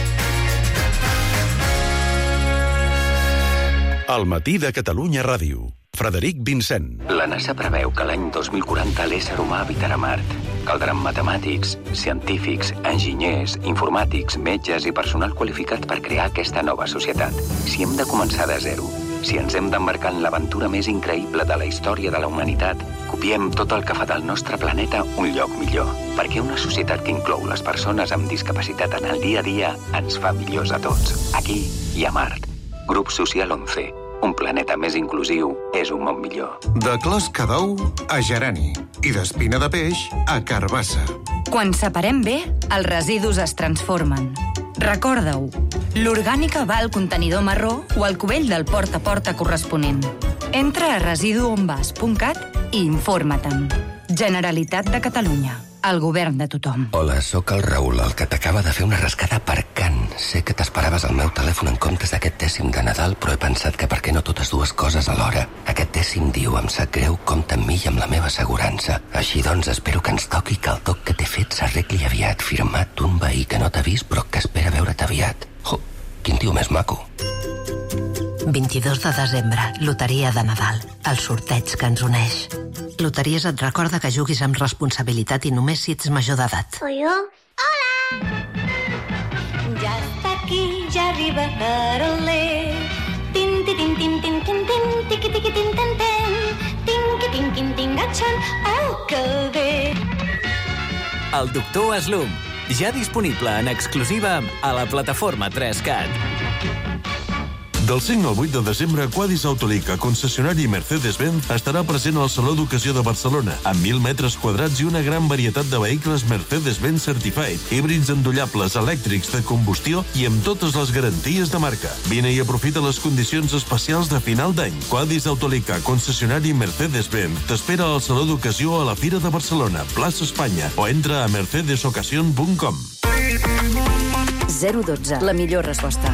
El matí de Catalunya Ràdio. Frederic Vincent. La NASA preveu que l'any dos mil quaranta l'ésser humà habitarà Mart. Caldran matemàtics, científics, enginyers, informàtics, metges i personal qualificat per crear aquesta nova societat. Si hem de començar de zero, si ens hem d'embarcar en l'aventura més increïble de la història de la humanitat, copiem tot el que fa del nostre planeta un lloc millor. Perquè una societat que inclou les persones amb discapacitat en el dia a dia ens fa millors a tots. Aquí i a Mart. Grup Social onze. Un planeta més inclusiu és un món millor. De closca d'ou a gerani i d'espina de peix a carbassa. Quan separem bé, els residus es transformen. Recorda-ho. L'orgànica va al contenidor marró o al cubell del porta a porta corresponent. Entra a residuonvas punt cat i informa-te'n. Generalitat de Catalunya. El govern de tothom. Hola, sóc el Raül, el que t'acaba de fer una rascada per Can. Sé que t'esperaves el meu telèfon en comptes d'aquest dècim de Nadal, però he pensat que per què no totes dues coses alhora? Aquest dècim diu, em sap greu, compta amb mi i amb la meva assegurança. Així doncs, espero que ens toqui que el toc que t'he fet s'arregli aviat. Firmat un veí que no t'ha vist, però que espera veure't aviat. Jo, quin tio més maco. vint-i-dos de desembre, loteria de Nadal. El sorteig que ens uneix. Loteries et recorda que juguis amb responsabilitat i només si ets major d'edat. Soy yo. ¡Hola! Ya está aquí, ya arriba Carolé. Tin, tin, tin, tin, tin, tin, tin, tiqui, tiqui, tin, tin, tin. Tinqui, tinqui, tingachon, oh, que bé. El doctor Slum, ja disponible en exclusiva a la plataforma tres cat. Del cinc al vuit de desembre, Quadis Autolica, concessionari Mercedes-Benz, estarà present al Saló d'Ocasió de Barcelona, amb mil metres quadrats i una gran varietat de vehicles Mercedes-Benz Certified, híbrids endollables, elèctrics, de combustió i amb totes les garanties de marca. Vine i aprofita les condicions especials de final d'any. Quadis Autolica, concessionari Mercedes-Benz, t'espera al Saló d'Ocasió a la Fira de Barcelona, plaça Espanya, o entra a mercedes ocasión punt com. zero dotze, la millor resposta.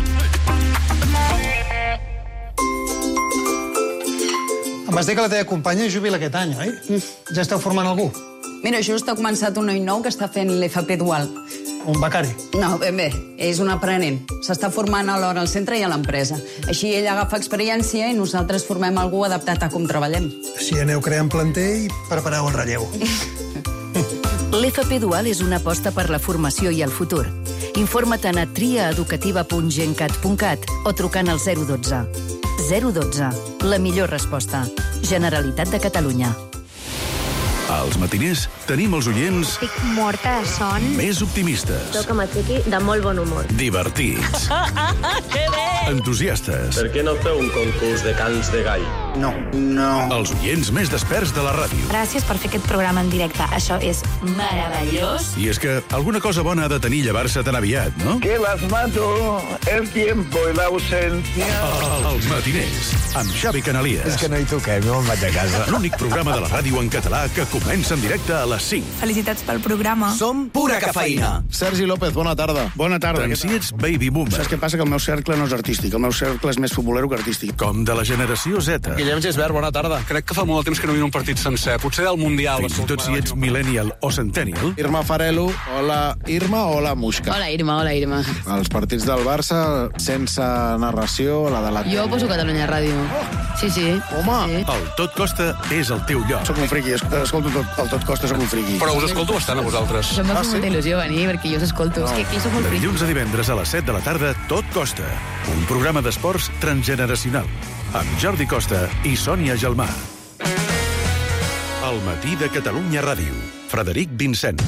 Em vas dir que la teva companya es jubila aquest any, oi? Mm. Ja esteu formant algú? Mira, just ha començat un noi nou que està fent l'F P dual. Un becari? No, ben bé, és un aprenent. S'està formant alhora al centre i a l'empresa. Així ell agafa experiència i nosaltres formem algú adaptat a com treballem. Així aneu creant planter i prepareu el relleu. L'F P Dual és una aposta per la formació i el futur. Informa't-en a triaeducativa punt gencat punt cat o trucant al zero dotze. zero dotze. La millor resposta. Generalitat de Catalunya. Als matiners tenim els oients Estic morta de son. més optimistes, Toca m'aixequi de molt bon humor. divertits, Que bé! entusiastes. Per què no feu un concurs de cants de gall? No, no. Els oients més desperts de la ràdio. Gràcies per fer aquest programa en directe. Això és meravellós. I és que alguna cosa bona ha de tenir llevar-se tan aviat, no? Que las mato, el tiempo y la ausencia. Els matiners, amb Xavi Canalies. És que no hi toquem, no me'n vaig a casa. L'únic programa de la ràdio en català que comença en directe a les cinc. Felicitats pel programa. Som pura cafeïna. Sergi López, bona tarda. Bona tarda. Tant si ets baby boomer. Saps què passa? Que el meu cercle no és artístic. El meu cercle és més futbolero que artístic. Com de la generació Z. Guillem Gisbert, bona tarda. Crec que fa molt de temps que no miro un partit sencer. Potser del Mundial. Fins i tot si ets millennial o centennial. Irma Farelo, hola Irma, hola Muixca. Hola, Irma, hola, Irma. Els partits del Barça sense narració, la de la... Jo poso Catalunya Ràdio. Sí, sí. Home! Sí. El Tot Costa és el teu lloc. Soc un friqui, es- escolto tot, el Tot Costa, soc un friqui. Però us escolto bastant a vosaltres. Això m'ha fet molta il·lusió venir, perquè jo us escolto. És que aquí sóc molt De fric. dilluns a divendres a les set de la tarda, Tot Costa. Un programa d'esports transgeneracional. Amb Jordi Costa i Sònia Gelmà. El matí de Catalunya Ràdio. Frederic Vincent.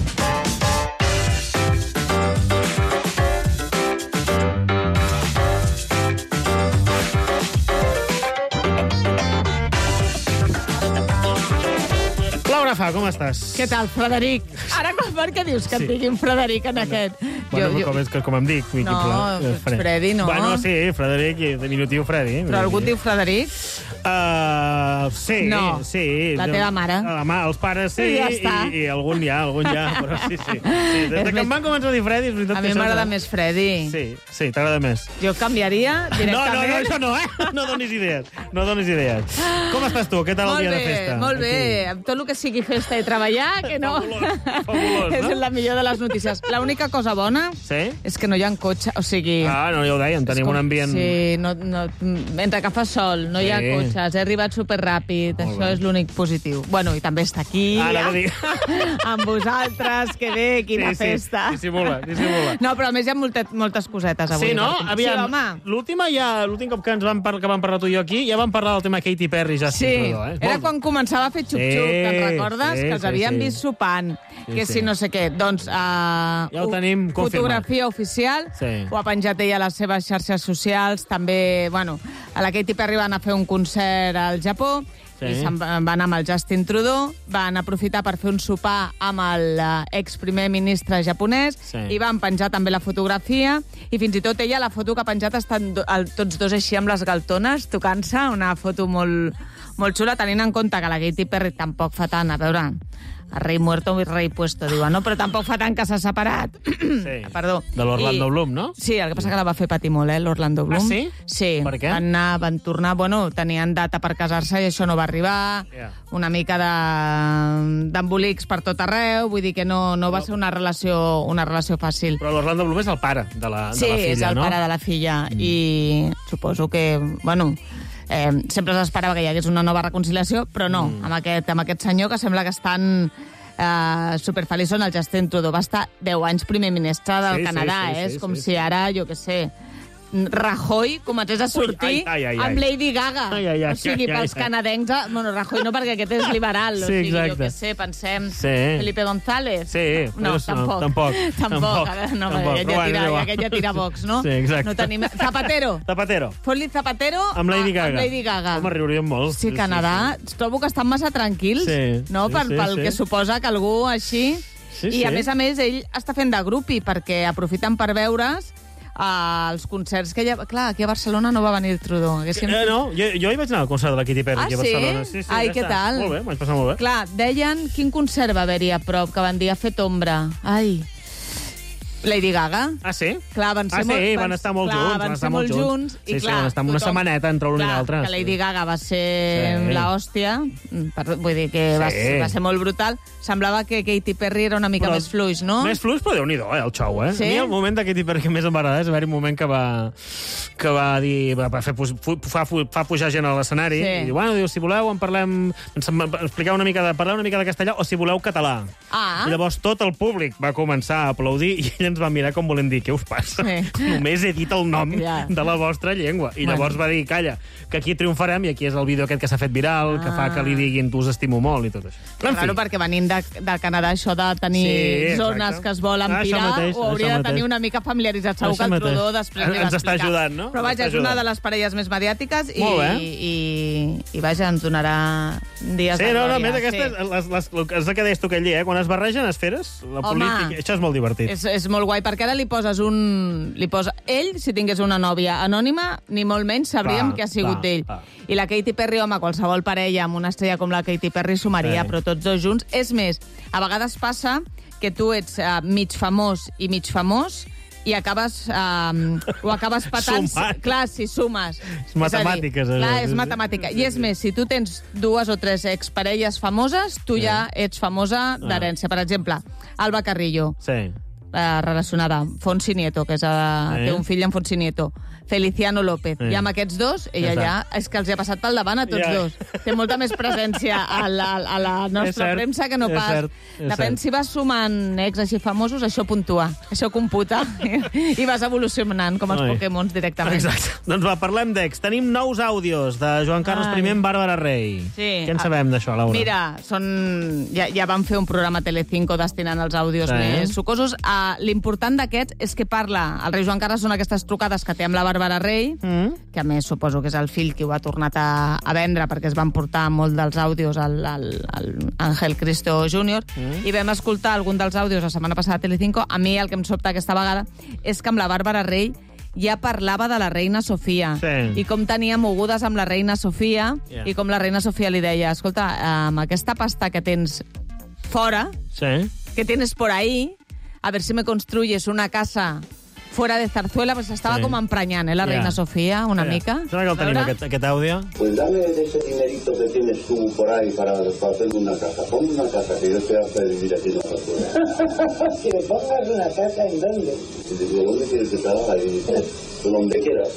Laura Fa, com estàs? Què tal, Frederic? Ara, per què dius que Sí. et diguin Frederic en aquest? Bueno, jo, com, és que, com em dic, Miqui No, Pla, eh, ets Freddy, no? Bueno, sí, Frederic, i diminutiu Freddy. Però algú et diu Frederic? Uh, sí, No, sí. la teva mare. La ma, els pares sí, I ja està. i, i algun ja, algun ja, però sí, sí. sí. Des de És que més- em van començar a dir Freddy, és veritat A que mi això... m'agrada més Freddy. Sí, sí, t'agrada més. Jo canviaria No, directament. no, no, això no, eh? No donis idees, no donis idees. Com estàs tu? Què tal el Molt dia bé, de festa? molt bé. Amb tot el que sigui festa i treballar, que no... fabulós, És no? la millor de les notícies. L'única cosa bona Sí? és que no hi ha cotxe, o sigui... Ah, no, ja ho dèiem, tenim és com- un ambient... Sí, no, no, mentre que fa sol, no hi ha Sí. cotxes, he arribat superràpid, Molt això bé. és l'únic positiu. Bueno, i també està aquí, Ara ho dic. amb vosaltres, que bé, quina sí, sí, festa. dissimula, dissimula. No, però a més hi ha moltes, moltes cosetes avui. Sí, no? Martín. Aviam, Sí, home. l'última ja, l'últim cop que ens vam, par que vam parlar tu i jo aquí, ja vam parlar del tema Katy Perry, ja Sí, Trudeau, eh? era Molt- quan començava a fer xup-xup, Sí, te'n recordes? sí, que els sí, havien sí. vist sopant, Sí, que sí. si no sé què. Doncs, uh, Ja ho tenim confirmat. fotografia oficial, Sí. ho ha penjat ella a les seves xarxes socials, també, bueno, a la Katy Perry van a fer un concert al Japó, Sí. i se'n va- van amb el Justin Trudeau, van aprofitar per fer un sopar amb l'ex primer ministre japonès, Sí. i van penjar també la fotografia, i fins i tot ella, la foto que ha penjat, estan do- el, tots dos així amb les galtones, tocant-se, una foto molt, molt xula, tenint en compte que la Katy Perry tampoc fa tant, a veure, el rei muerto i rei puesto, diuen, no? Però tampoc fa tant que s'ha separat. Sí. Perdó. De l'Orlando I- Bloom, no? Sí, el que passa que la va fer patir molt, eh, l'Orlando Bloom. Ah, sí? Sí. Per què? Van anar, van tornar, bueno, tenien data per casar-se i això no va arribar. Ja. Una mica de- d'embolics per tot arreu, vull dir que no, no va ser una relació, una relació fàcil. Però l'Orlando Bloom és el pare de la, Sí, de la filla, és el no? pare de la filla. Mm. I suposo que, bueno, eh, sempre s'esperava que hi hagués una nova reconciliació, però no, mm. amb, aquest, amb aquest senyor que sembla que estan eh, superfeliços. El Justin Trudeau va estar deu anys primer ministre del Sí, sí, Canadà, sí, eh? sí, és com sí, si ara, jo què sé, Rajoy comencés a sortir Ui, ai, ai, ai, ai. amb Lady Gaga. Ai, ai, ai, o sigui, ai, ai, pels ai. canadencs... Bueno, Rajoy no, perquè aquest és liberal. Sí, o sigui, exacte. jo què sé, pensem... Sí. Felipe González? Sí, No, però tampoc. tampoc. Tampoc, ara no, Tampoc, aquest però ja bueno, tira, igual. aquest ja tira Vox, no? Sí, exacte. No tenim... Zapatero. Zapatero. Fot-li Zapatero Amb Lady Gaga. amb Lady Gaga. Home, riuríem molt. Sí, Canadà, trobo que estan massa tranquils, Sí, no? sí, per, sí, pel sí. que suposa que algú així... Sí, I a sí. més a més, ell està fent de grupi, perquè aprofiten per veure's uh, els concerts que ella... Clar, aquí a Barcelona no va venir el Trudeau. Haguéssim... Eh, no, jo, jo hi vaig anar al concert de la Katy Perry Ah, aquí a sí? Barcelona. Sí, sí, Ai, ja què està. tal? Molt bé, m'ho vaig passar molt bé. Clar, deien quin concert va haver-hi a prop, que van dir ha fet ombra. Ai... Lady Gaga. Ah, sí? Clar, van ser Ah, sí, molt, van estar molt clar, junts, van ser molt junts. Sí, I sí, clar, van estar una setmaneta entre un i clar, l'altre. que Lady Gaga va ser Sí. la hòstia, per, vull dir que va, Sí. va ser molt brutal. Semblava que Katy Perry era una mica Però més fluix, no? Més fluix, però Déu-n'hi-do, eh, el xou, eh? Sí? A mi el moment de Katy Perry que més em va agradar és haver-hi un moment que va, que va dir... Va, va fer, pu- fu- fa, fu- fa pujar gent a l'escenari. Sí. I diu, bueno, diu, si voleu, en parlem... Ens expliqueu una mica de, parleu una mica de castellà o si voleu català. Ah. I llavors tot el públic va començar a aplaudir i ell ens va mirar com volem dir, què us passa? Sí. Només he dit el nom Ja. de la vostra llengua. I llavors va dir, calla, que aquí triomfarem i aquí és el vídeo aquest que s'ha fet viral, Ah. que fa que li diguin tu us estimo molt i tot això. Però, claro, perquè venint de, del Canadà, això de tenir Sí, exacte. zones que es volen Ah, això pirar, mateix, ho hauria això de tenir mateix. una mica familiaritzat. Segur Això que el mateix. Trudeau després li va Ens està explicar. ajudant, no? Però Ens vaja, està és una ajudant. de les parelles més mediàtiques i, Molt bé. i, i vaja, ens donarà dies Sí, de no, glòria. no, més aquestes, sí. les, les, les, és el que deies tu aquell dia, eh? Quan es barregen esferes, la Home, política... Això és molt divertit. És, és molt guai, perquè ara li poses un... Li posa... Ell, si tingués una nòvia anònima, ni molt menys sabríem Va, que ha sigut va, d'ell. va. I la Katy Perry, home, qualsevol parella amb una estrella com la Katy Perry sumaria, Sí. però tots dos junts. És més, a vegades passa que tu ets uh, mig famós i mig famós i acabes, uh, ho acabes patant... Sumant. Clar, si sumes. És matemàtiques, És a dir, allò, clar, sí, és sí. matemàtica. I és més, si tu tens dues o tres exparelles famoses, tu ja ets famosa d'herència. Per exemple, Alba Carrillo. Sí. eh, relacionada. Fonsi Nieto, que és, eh, Eh? té un fill amb Fonsi Nieto. Feliciano López. Eh. I amb aquests dos, ella Ja ja, està. és que els hi ha passat pel davant a tots Ja. dos. Té molta més presència a la, a la És nostra cert, premsa que no és pas. cert, és Depèn cert. si vas sumant ex així famosos, això puntua, això computa i vas evolucionant com els Ai. Pokémons directament. Exacte. Doncs va, parlem d'ex. Tenim nous àudios de Joan Carles Ai. I amb Bàrbara Rey. Sí. Què en sabem d'això, Laura? Mira, són... ja, ja van fer un programa a Telecinco destinant els àudios Sí. més sucosos. Uh, L'important d'aquests és que parla... El rei Joan Carles són aquestes trucades que té amb la Bàrbara Rey, mm. que a més suposo que és el fill qui ho ha tornat a, a vendre perquè es van portar molt dels àudios al, al, al Ángel Cristo júnior mm. i vam escoltar algun dels àudios la setmana passada a Telecinco. A mi el que em sobta aquesta vegada és que amb la Bàrbara Rey ja parlava de la reina Sofia Sí. i com tenia mogudes amb la reina Sofia Yeah. i com la reina Sofia li deia, escolta, amb aquesta pasta que tens fora, Sí. que tienes por ahí, a ver si me construyes una casa fuera de Zarzuela, pues estava Sí. com emprenyant, eh, la Ja. reina Sofia, una Mira, mica. Sembla que el tenim, Veure? aquest, aquest àudio. Pues dame de ese dinerito que tienes tú por ahí para, para hacerme una casa. Ponme una casa, que yo estoy harta de vivir aquí en la Zarzuela. Que me pongas una casa en dónde. Y le digo, ¿dónde quieres que te haga? Y dice, por donde quieras.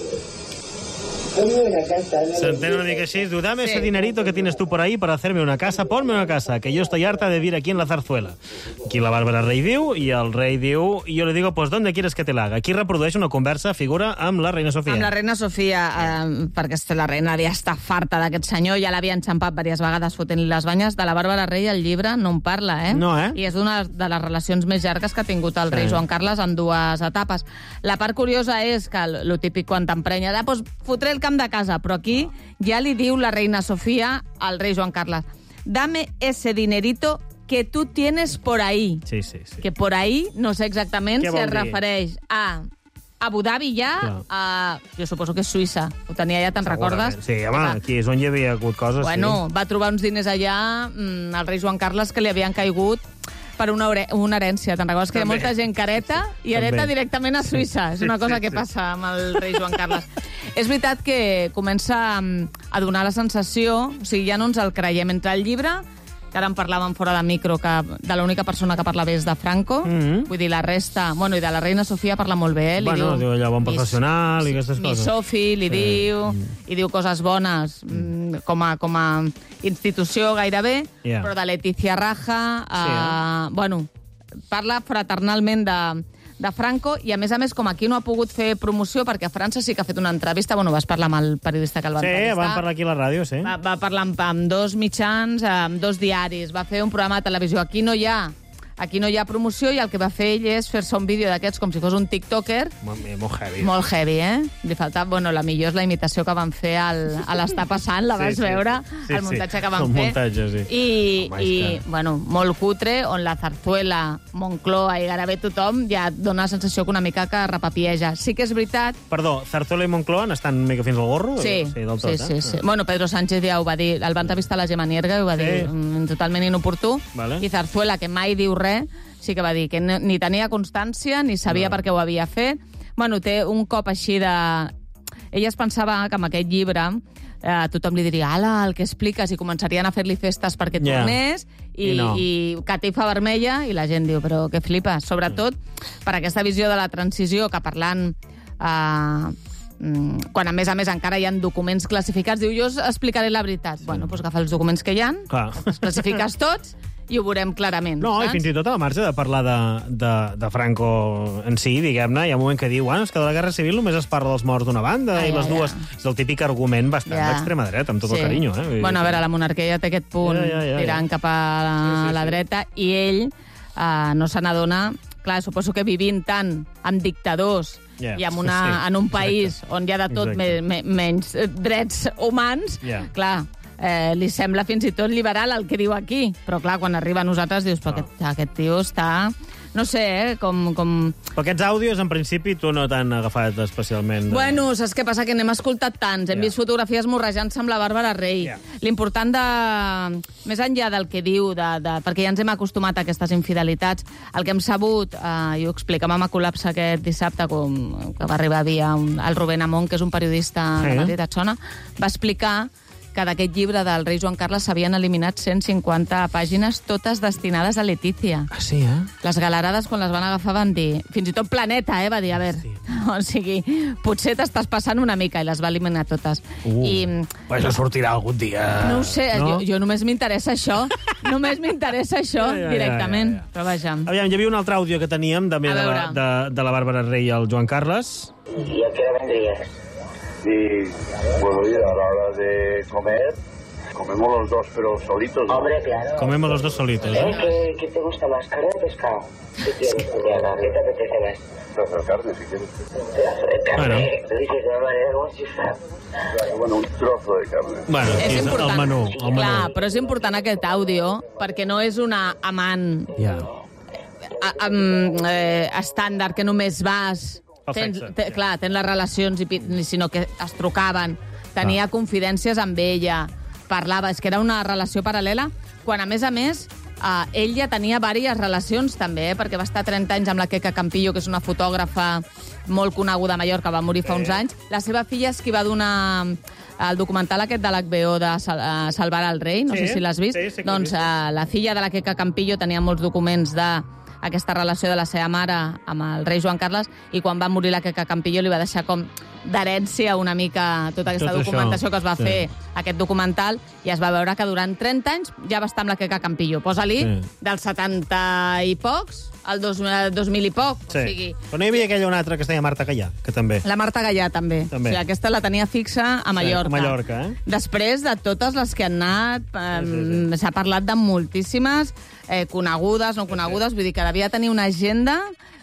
Ponme una casa. No S'entén una mica així. Diu, dame ese dinerito que tienes tú por ahí para hacerme una casa, ponme una casa, que yo estoy harta de vivir aquí en la Zarzuela. Aquí la Bàrbara Rey diu, i el rei diu, i jo li digo, pues, ¿dónde quieres que te la haga? Aquí reprodueix una conversa, figura, amb la reina Sofia. Amb la reina Sofia, eh, perquè la reina havia estat farta d'aquest senyor, ja l'havia enxampat diverses vegades fotent-li les banyes. De la Bàrbara Rey el llibre no en parla, eh? No, eh? I és una de les relacions més llargues que ha tingut el Sí. rei Joan Carles en dues etapes. La part curiosa és que lo típic quan t'emprenya, ah, pues fotré el camp de casa, però aquí ja li diu la reina Sofia al rei Joan Carles, dame ese dinerito que tu tienes por ahí. Sí, sí, sí. Que por ahí no sé exactament Què si vol es dir? refereix a Abu Dhabi ja, Clar. a, jo suposo que és Suïssa. Ho tenia ja, te'n recordes? Sí, home, aquí és on hi havia hagut coses. Bueno, sí. va trobar uns diners allà mm, al rei Joan Carles que li havien caigut per una, ore- una herència. Te'n recordes que hi ha També. molta gent que hereta i hereta També. directament a Suïssa. És Sí, una cosa sí, que sí. passa amb el rei Joan Carles. És veritat que comença mm, a donar la sensació, o sigui, ja no ens el creiem entre el llibre, que ara en parlàvem fora de micro, que de l'única persona que parla bé és de Franco, mm-hmm. vull dir, la resta... Bueno, i de la reina Sofia parla molt bé, eh? Li Bueno, diu allò bon mi- professional i aquestes Mi coses. Sofi li Sí. diu, i diu coses bones mm, com, a, com a institució gairebé, Yeah. però de Letícia Raja, eh, Sí, bueno, parla fraternalment de, de Franco i, a més a més, com aquí no ha pogut fer promoció, perquè a França sí que ha fet una entrevista, bueno, vas parlar amb el periodista que el va Sí, entrevistar. van parlar aquí a la ràdio, sí. Va, va parlar amb, amb dos mitjans, amb dos diaris, va fer un programa de televisió. Aquí no hi ha aquí no hi ha promoció i el que va fer ell és fer-se un vídeo d'aquests com si fos un tiktoker. Molt, molt heavy. Molt heavy, eh? Li faltava, bueno, la millor és la imitació que van fer al, a l'Està passant, la Sí, vas sí. veure, Sí, el sí. muntatge que van El fer. muntatge, sí. I, Home, i és que- bueno, molt cutre, on la Zarzuela, Moncloa i gairebé tothom ja dona la sensació que una mica que repapieja. Sí que és veritat. Perdó, Zarzuela i Moncloa estan una mica fins al gorro? Sí, sí, del tot, sí, sí, eh? sí. Bueno, Pedro Sánchez ja ho va dir, el va entrevistar a la Gemma Nierga i ho va Sí. dir mm, totalment inoportú. Vale. I Zarzuela, que mai diu res, sí que va dir que no- ni tenia constància ni sabia No. per què ho havia fet. Bueno, té un cop així de... Ella es pensava que amb aquest llibre eh, tothom li diria, ala, el que expliques, i començarien a fer-li festes perquè Ja. tornés, i, I no. i catifa vermella, i la gent diu, però què flipes? Sobretot per aquesta visió de la transició, que parlant... Eh, mm, quan a més a més encara hi ha documents classificats, diu, jo us explicaré la veritat. Bueno, doncs agafa els documents que hi ha, Clar. els classifiques tots i ho veurem clarament. No, i saps? fins i tot a la marge de parlar de, de, de Franco en si, diguem-ne, hi ha un moment que diu, bueno, és que de la Guerra Civil només es parla dels morts d'una banda, Ai, i les ai, dues... És el típic argument bastant Ja. d'extrema dreta, amb tot el carinyo. Eh? Vull dir Bueno, a que- veure, la monarquia ja té aquest punt Ja, ja, ja, ja. tirant cap a la, Sí, sí, la sí. dreta, i ell eh, no se n'adona. Clar, suposo que vivint tant amb dictadors Ja, i en, una, sí, en un país on hi ha de tot me, Exacte. me, menys eh, drets humans, Ja. clar, eh, li sembla fins i tot liberal el que diu aquí. Però clar, quan arriba a nosaltres dius, però aquest, aquest tio està... No sé, eh, com... com... Però aquests àudios, en principi, tu no t'han agafat especialment. Bueno, saps què passa? Que n'hem escoltat tants. Hem Ja. vist fotografies morrejant-se amb la Bàrbara Rey. Ja. L'important de... Més enllà del que diu, de, de... perquè ja ens hem acostumat a aquestes infidelitats, el que hem sabut, eh, i ho explicàvem a Col·lapse aquest dissabte, com, que va arribar a dir un, el Rubén Amón, que és un periodista Sí. de Madrid, et sona, va explicar que d'aquest llibre del rei Joan Carles s'havien eliminat cent cinquanta pàgines, totes destinades a Letícia. Ah, sí, eh? Les galerades, quan les van agafar, van dir... Fins i tot Planeta, eh, va dir, a veure... Sí. O sigui, potser t'estàs passant una mica, i les va eliminar totes. Uh, I... Pues això sortirà algun dia... No ho sé, no? jo, jo només m'interessa això. només m'interessa això, ja, ja, directament. Ja, ja, ja. Però vaja. Aviam, hi havia un altre àudio que teníem, també, de la, de, de la Bàrbara Rey i el Joan Carles. ¿Y a qué hora vendrías? Y bueno, y a la hora de comer, comemos los dos, pero solitos. ¿no? Hombre, claro. Comemos los dos solitos, ¿Eh? ¿eh? ¿Qué, ¿Qué te gusta más, carne o pescado? ¿Qué quieres, Juliana? ¿Qué te apetece más? Pedazo de carne, si quieres. Pedazo de carne. Bueno. Lo dices de una manera como si fuera... Bueno, un trozo de carne. Bueno, És és important. el menú. El menú. Clar, però és important aquest àudio, perquè no és una amant Ja. a, amb, eh, estàndard, que només vas... Pel Tens, sexe, te, sí. clar, tens les relacions, i, pi- sinó que es trucaven, tenia Ah. confidències amb ella, parlava, és que era una relació paral·lela, quan, a més a més, eh, ell ja tenia diverses relacions, també, eh, perquè va estar trenta anys amb la Queca Campillo, que és una fotògrafa molt coneguda a Mallorca, va morir fa uns anys. La seva filla és qui va donar el documental aquest de l'H B O de Sal uh, Salvar al Rei, no Sí, sé si l'has vist. sí, sí que l'he doncs vist. uh, la filla de la Queca Campillo tenia molts documents de aquesta relació de la seva mare amb el rei Joan Carles, i quan va morir la Queca Campillo li va deixar com d'herència una mica tota aquesta Tot això, documentació que es va sí. fer, aquest documental, i es va veure que durant trenta anys ja va estar amb la Queca Campillo. Posa-li Sí. dels setanta i pocs al dos, dos mil i poc. Sí. O sigui, Però no hi havia aquella una altra que es deia Marta Gallà, que també. la Marta Gallà també. També. O sigui, aquesta la tenia fixa a Mallorca. Sí, a Mallorca, eh? Després de totes les que han anat, eh, Sí, sí, sí. s'ha parlat de moltíssimes, eh, conegudes, no conegudes, vull dir que devia tenir una agenda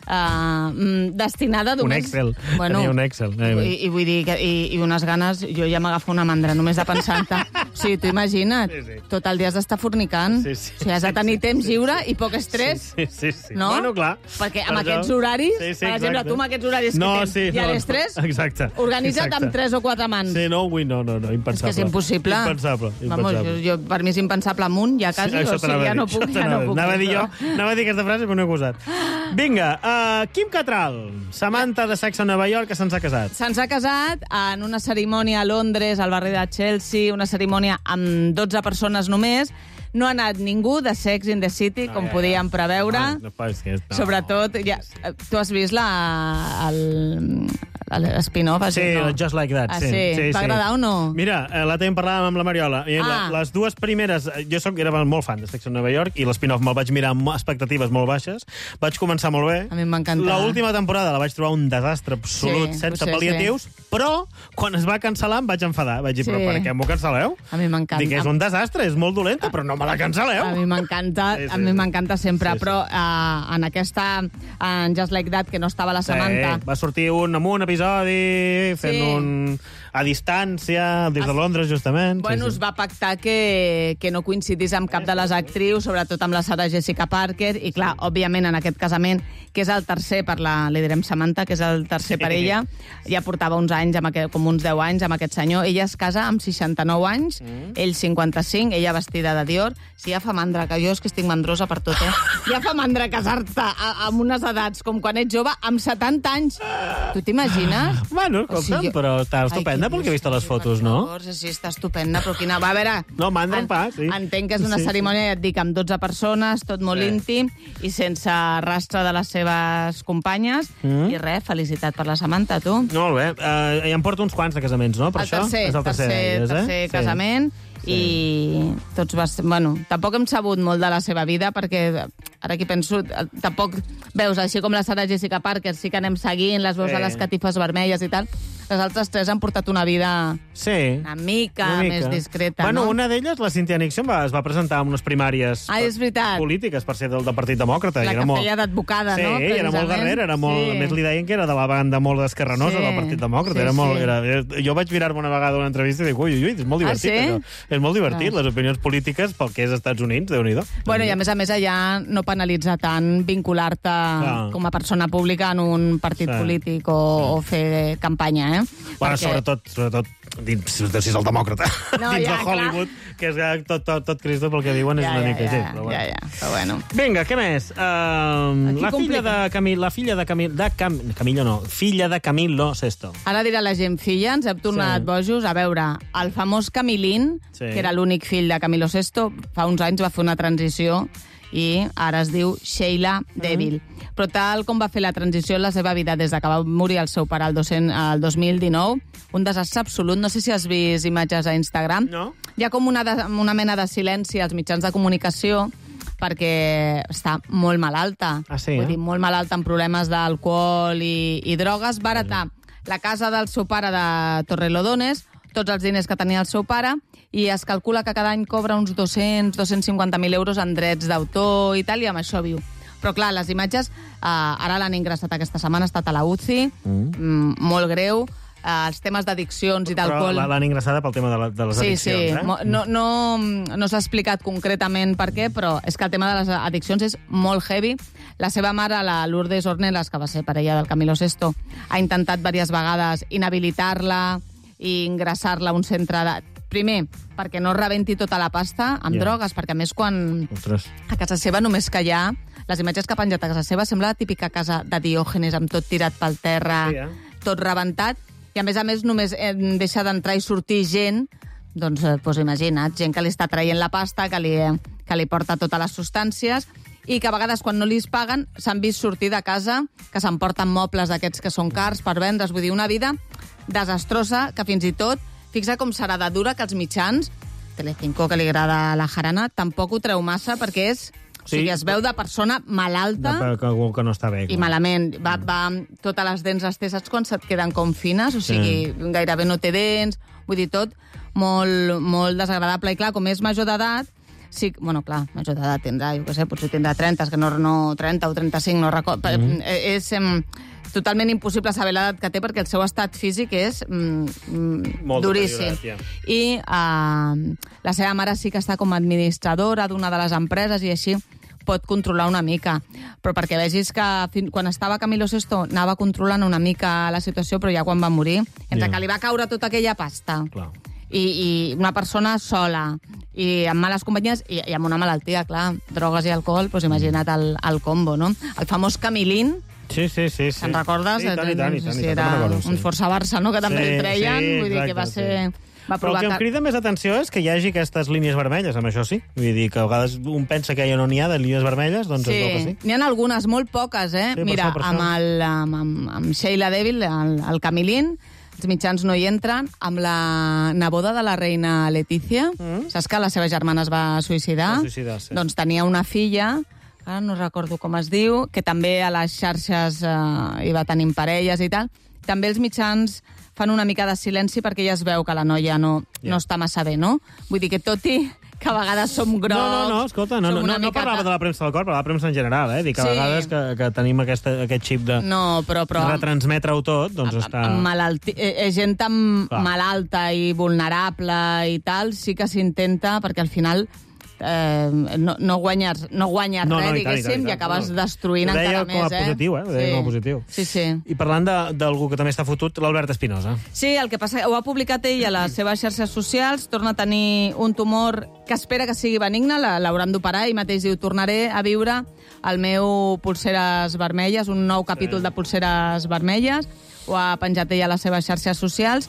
eh, destinada Un només... Excel. Bueno, Tenia un Excel. Eh, i, i vull dir que, i, i unes ganes, jo ja m'agafo una mandra només de pensar-te. O sigui, tu imagina't, Sí, sí. tot el dia has d'estar fornicant. Sí, sí. O sigui, has de tenir temps lliure i poc estrès. Sí, sí, sí. No? Bueno, clar. Perquè amb Per aquests això- horaris, Sí, sí, per exemple, exacte. tu amb aquests horaris no, que tens sí, i a no, l'estrès, no. Exacte. organitza't Exacte. amb tres o quatre mans. Sí, no, avui no, no, no, impensable. És que és impossible. Impensable, Vamos, impensable. jo, jo, per mi és impensable amunt, ja quasi, això o sigui, t'anava a ja dir, no puc, això ja t'anava no a dir. puc. Anava a dir jo, això. anava a dir aquesta frase, però no he gosat. Vinga, uh, Quim Cattrall, Samantha de Sex a Nova York, que se'ns ha casat. Se'ns ha casat en una cerimònia a Londres, al barri de Chelsea, una cerimònia amb dotze persones només. No ha anat ningú de Sex in the City, com ja, ja. podíem preveure. Ah, no, és que és- no. Sobretot, ja, tu has vist la, el, l'espin-off? Sí, no? el Just Like That. Ah, sí, sí? sí, T'agradar o no? Mira, eh, l'altre dia en parlàvem amb la Mariola. I Ah. la, les dues primeres... eh, Jo soc, era molt fan de Sex a Nova York i l'espin-off me'l vaig mirar amb expectatives molt baixes. Vaig començar molt bé. A mi em va encantar. L'última temporada la vaig trobar un desastre absolut, Sí, sense potser pal·liatius, sí. però quan es va cancel·lar em vaig enfadar. Vaig dir, Sí. però per què m'ho cancel·leu? A mi m'encanta. Dic, és un desastre, és molt dolenta, però no me la cancel·leu. A mi m'encanta, Sí, sí, a mi sí. m'encanta sempre, Sí, sí. però uh, en aquesta, en Just Like That, que no estava la Samantha... Sí, va sortir un amb un episodi, fent Sí. un a distància, des de Londres, justament. Bueno, sí, es sí. va pactar que, que no coincidís amb cap de les actrius, sobretot amb la Sarah Jessica Parker, i clar, òbviament, en aquest casament, que és el tercer per la, li direm Samantha, que és el tercer per ella, ja portava uns anys, amb aquest, com uns deu anys, amb aquest senyor. Ella es casa amb seixanta-nou anys, mm. ell cinquanta-cinc, ella vestida de Dior. Sí, ja fa mandra, que jo és que estic mandrosa per tot, eh? Ja fa mandra casar-te a- amb unes edats com quan ets jove, amb setanta anys. Tu t'imagines? Bueno, escolta'm, jo- però està estupenda pel que he vist a les fotos, no? Favor, sí, està estupenda, però quina... Va, a veure... No, mandra en pa, sí. Entenc que és una Sí, sí. cerimònia, ja et dic, amb dotze persones, tot molt Sí. íntim, i sense rastre de les seves companyes. Mm. I res, felicitat per la Samantha, tu. Molt bé. Uh, ja em porto uns quants de casaments, no? Per el això? tercer, És el tercer, tercer, d'elles, eh? tercer Sí. casament. Sí. I tots vas... Bueno, tampoc hem sabut molt de la seva vida, perquè ara aquí penso, tampoc veus, així com la Sarah Jessica Parker, sí que anem seguint, les veus Sí. a les catifes vermelles i tal. Les altres tres han portat una vida Sí. una mica, Una mica. més discreta, bueno, no? una d'elles, la Cynthia Nixon, va, es va presentar en unes primàries Ah, és veritat. polítiques per ser del, del Partit Demòcrata. La i era que molt... feia d'advocada, sí, no? Sí, era molt Precisament. guerrera, era molt... Sí. A més, li deien que era de la banda molt esquerranosa Sí. del Partit Demòcrata. Sí, era molt, sí. era... Jo vaig mirar-me una vegada una entrevista i dic, ui, ui, ui, és molt Ah, divertit. sí? Això. És molt divertit, Ah. les opinions polítiques pel que és Estats Units, Déu-n'hi-do. Bueno, i a més a més allà no penalitza tant vincular-te Clar. com a persona pública en un partit Sí. polític o, o fer campanya, eh? Bueno, Perquè... sobretot, sobretot dins, si és el demòcrata, No, dins ja, de Hollywood, clar. Que és que tot, tot, tot Cristo pel que diuen és Ja, una ja, mica ja, gent. Però bueno. ja, ja, però bueno. Vinga, què més? Uh, la, filla de Camil, la filla de Camil... De Cam, Camillo no, filla de Camilo Sesto. Ara dirà la gent filla, ens hem tornat Sí. bojos. A veure, el famós Camilín, Sí. que era l'únic fill de Camilo Sesto, fa uns anys va fer una transició i ara es diu Sheila Devil. Mm. Però tal com va fer la transició en la seva vida des que va morir el seu pare el, docent, el dos mil dinou, un desastre absolut. No sé si has vist imatges a Instagram. No. Hi ha com una, de, una mena de silenci als mitjans de comunicació perquè està molt malalta. Ah, sí, Vull eh? dir, molt malalta amb problemes d'alcohol i, i drogues. Va heretar la casa del seu pare de Torrelodones, tots els diners que tenia el seu pare, i es calcula que cada any cobra uns dos-cents a dos-cents cinquanta mil euros en drets d'autor i tal, i amb això viu. Però, clar, les imatges, eh, ara l'han ingressat aquesta setmana, ha estat a la U C I, mm. Mm, molt greu, eh, els temes d'addiccions i d'alcohol... Però l'han ingressada pel tema de, la, de les sí, addiccions, sí. eh? Sí, no, no, no s'ha explicat concretament per què, però és que el tema de les addiccions és molt heavy. La seva mare, la Lourdes Ornelas, que va ser parella del Camilo Sesto, ha intentat diverses vegades inhabilitar-la i ingressar-la a un centre de... Primer, perquè no rebenti tota la pasta amb Ja. drogues, perquè a més quan Ostres. a casa seva només que hi ha... Les imatges que ha penjat a casa seva sembla la típica casa de Diògenes, amb tot tirat pel terra, Sí, eh? tot rebentat, i a més a més només eh, deixa d'entrar i sortir gent, doncs, eh, pues imagina't, gent que li està traient la pasta, que li, eh, que li porta totes les substàncies, i que a vegades quan no li es paguen s'han vist sortir de casa, que s'emporten mobles d'aquests que són cars per vendre's. Vull dir, una vida desastrosa que fins i tot, fixa com serà de dura que els mitjans, Telecinco, que li agrada la jarana, tampoc ho treu massa perquè és... O sigui, es veu de persona malalta De, que, algú que no està bé. i clar. malament. Va, va amb totes les dents, les té, saps quan se't queden com fines? O sigui, Sí. gairebé no té dents, vull dir, tot molt, molt desagradable. I clar, com és major d'edat, sí, bueno, clar, major d'edat tindrà, jo què sé, potser tindrà trenta, és que no, no trenta o trenta-cinc, no recordo. Mm. És em, totalment impossible saber l'edat que té perquè el seu estat físic és mm, Molt duríssim. deteriorat, ja. I uh, la seva mare sí que està com a administradora d'una de les empreses i així pot controlar una mica. Però perquè vegis que fin, quan estava Camilo Sesto anava controlant una mica la situació, però ja quan va morir, entre Ja. que li va caure tota aquella pasta Clar. i, i una persona sola i amb males companyies i, i amb una malaltia, clar, drogues i alcohol, doncs imagina't el, el combo, no? El famós Camilín, Sí, sí, sí. sí. te'n recordes? Sí, i tant, i tant, i No sé tant, si i tant, era me'n recordo, sí. un Força Barça, no?, que també Sí, el treien, sí, vull dir que exacte, va ser... sí. Va Però el que em provocar... crida més atenció és que hi hagi aquestes línies vermelles, amb això sí. Vull dir que a vegades un pensa que ja no n'hi ha de línies vermelles, doncs es veu que Sí, sí. n'hi ha algunes, molt poques, eh? Sí, per Mira, això, per amb, això. el, amb, amb, amb Sheila Devil, el, el Camilín, els mitjans no hi entren, amb la neboda de la reina Letícia, mm. saps que la seva germana es va suïcidar? Va suïcidar, sí. Doncs tenia una filla, ara no recordo com es diu, que també a les xarxes eh, hi va tenint parelles i tal. També els mitjans fan una mica de silenci perquè ja es veu que la noia no, yeah. no està massa bé, no? Vull dir que tot i que a vegades som grocs... No, no, no, escolta, no, som no, una no mica parlava de la premsa del cor, parlava de la premsa en general, eh? Dic que a Sí. vegades que, que tenim aquesta, aquest xip de No, però... però retransmetre-ho tot, doncs està... amb malalti... eh, eh, gent tan Clar. malalta i vulnerable i tal, sí que s'intenta, perquè al final eh, no, no guanyes, no guanyes No, no, res, i tant, i tant, diguéssim, i i, tant. acabes No. destruint Ho deia encara com a més, eh? positiu, eh? Ho deia com a positiu. Sí, sí. I parlant de- d'algú que també està fotut, l'Albert Espinosa. Sí, el que passa ho ha publicat ell a les seves xarxes socials, torna a tenir un tumor que espera que sigui benigne, la- l'hauran d'operar, i mateix diu, tornaré a viure el meu Polseres Vermelles, un nou capítol de Polseres Vermelles, ho ha penjat ell a les seves xarxes socials,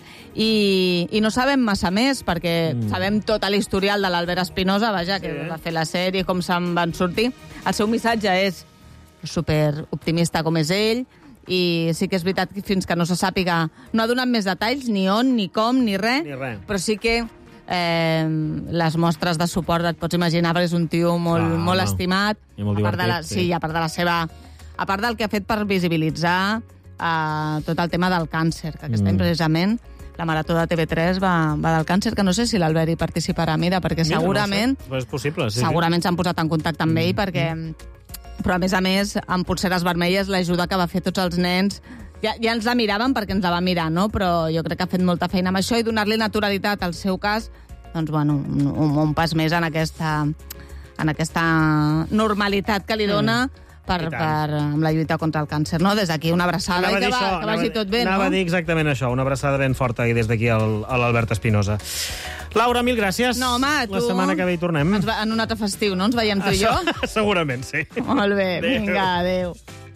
i, i no sabem massa més, perquè mm. sabem tot l'historial de l'Albert Espinosa, vaja, que sí. va fer la sèrie, com se'n van sortir. El seu missatge és super optimista com és ell, i sí que és veritat que fins que no se sàpiga no ha donat més detalls, ni on, ni com, ni res, Ni res. però sí que eh, les mostres de suport et pots imaginar, perquè és un tio molt, Ah, molt no. estimat, I molt a part de la, divertit, sí. sí. sí, a part de la seva, a part del que ha fet per visibilitzar eh, tot el tema del càncer, que aquest Mm. any precisament la Marató de T V tres va, va del càncer, que no sé si l'Albert hi participarà, mira, perquè Mira, segurament No sé, però és possible, sí. segurament s'han posat en contacte amb ell, perquè però a més a més, amb Polseres Vermelles, l'ajuda que va fer tots els nens, ja, ja ens la miraven perquè ens la va mirar, no? Però jo crec que ha fet molta feina amb això, i donar-li naturalitat al seu cas, doncs, bueno, un, un, un pas més en aquesta, en aquesta normalitat que li dona per, per, amb la lluita contra el càncer, no? Des d'aquí una abraçada i que, va, això, que vagi tot bé, anava no? Anava a dir exactament això, una abraçada ben forta i des d'aquí al, a l'Albert Espinosa. Laura, mil gràcies. No, home, tu... La setmana que ve hi tornem. Ens va, en un altre festiu, no? Ens veiem tu i jo? Segurament, sí. Molt bé, adéu. Vinga, adéu.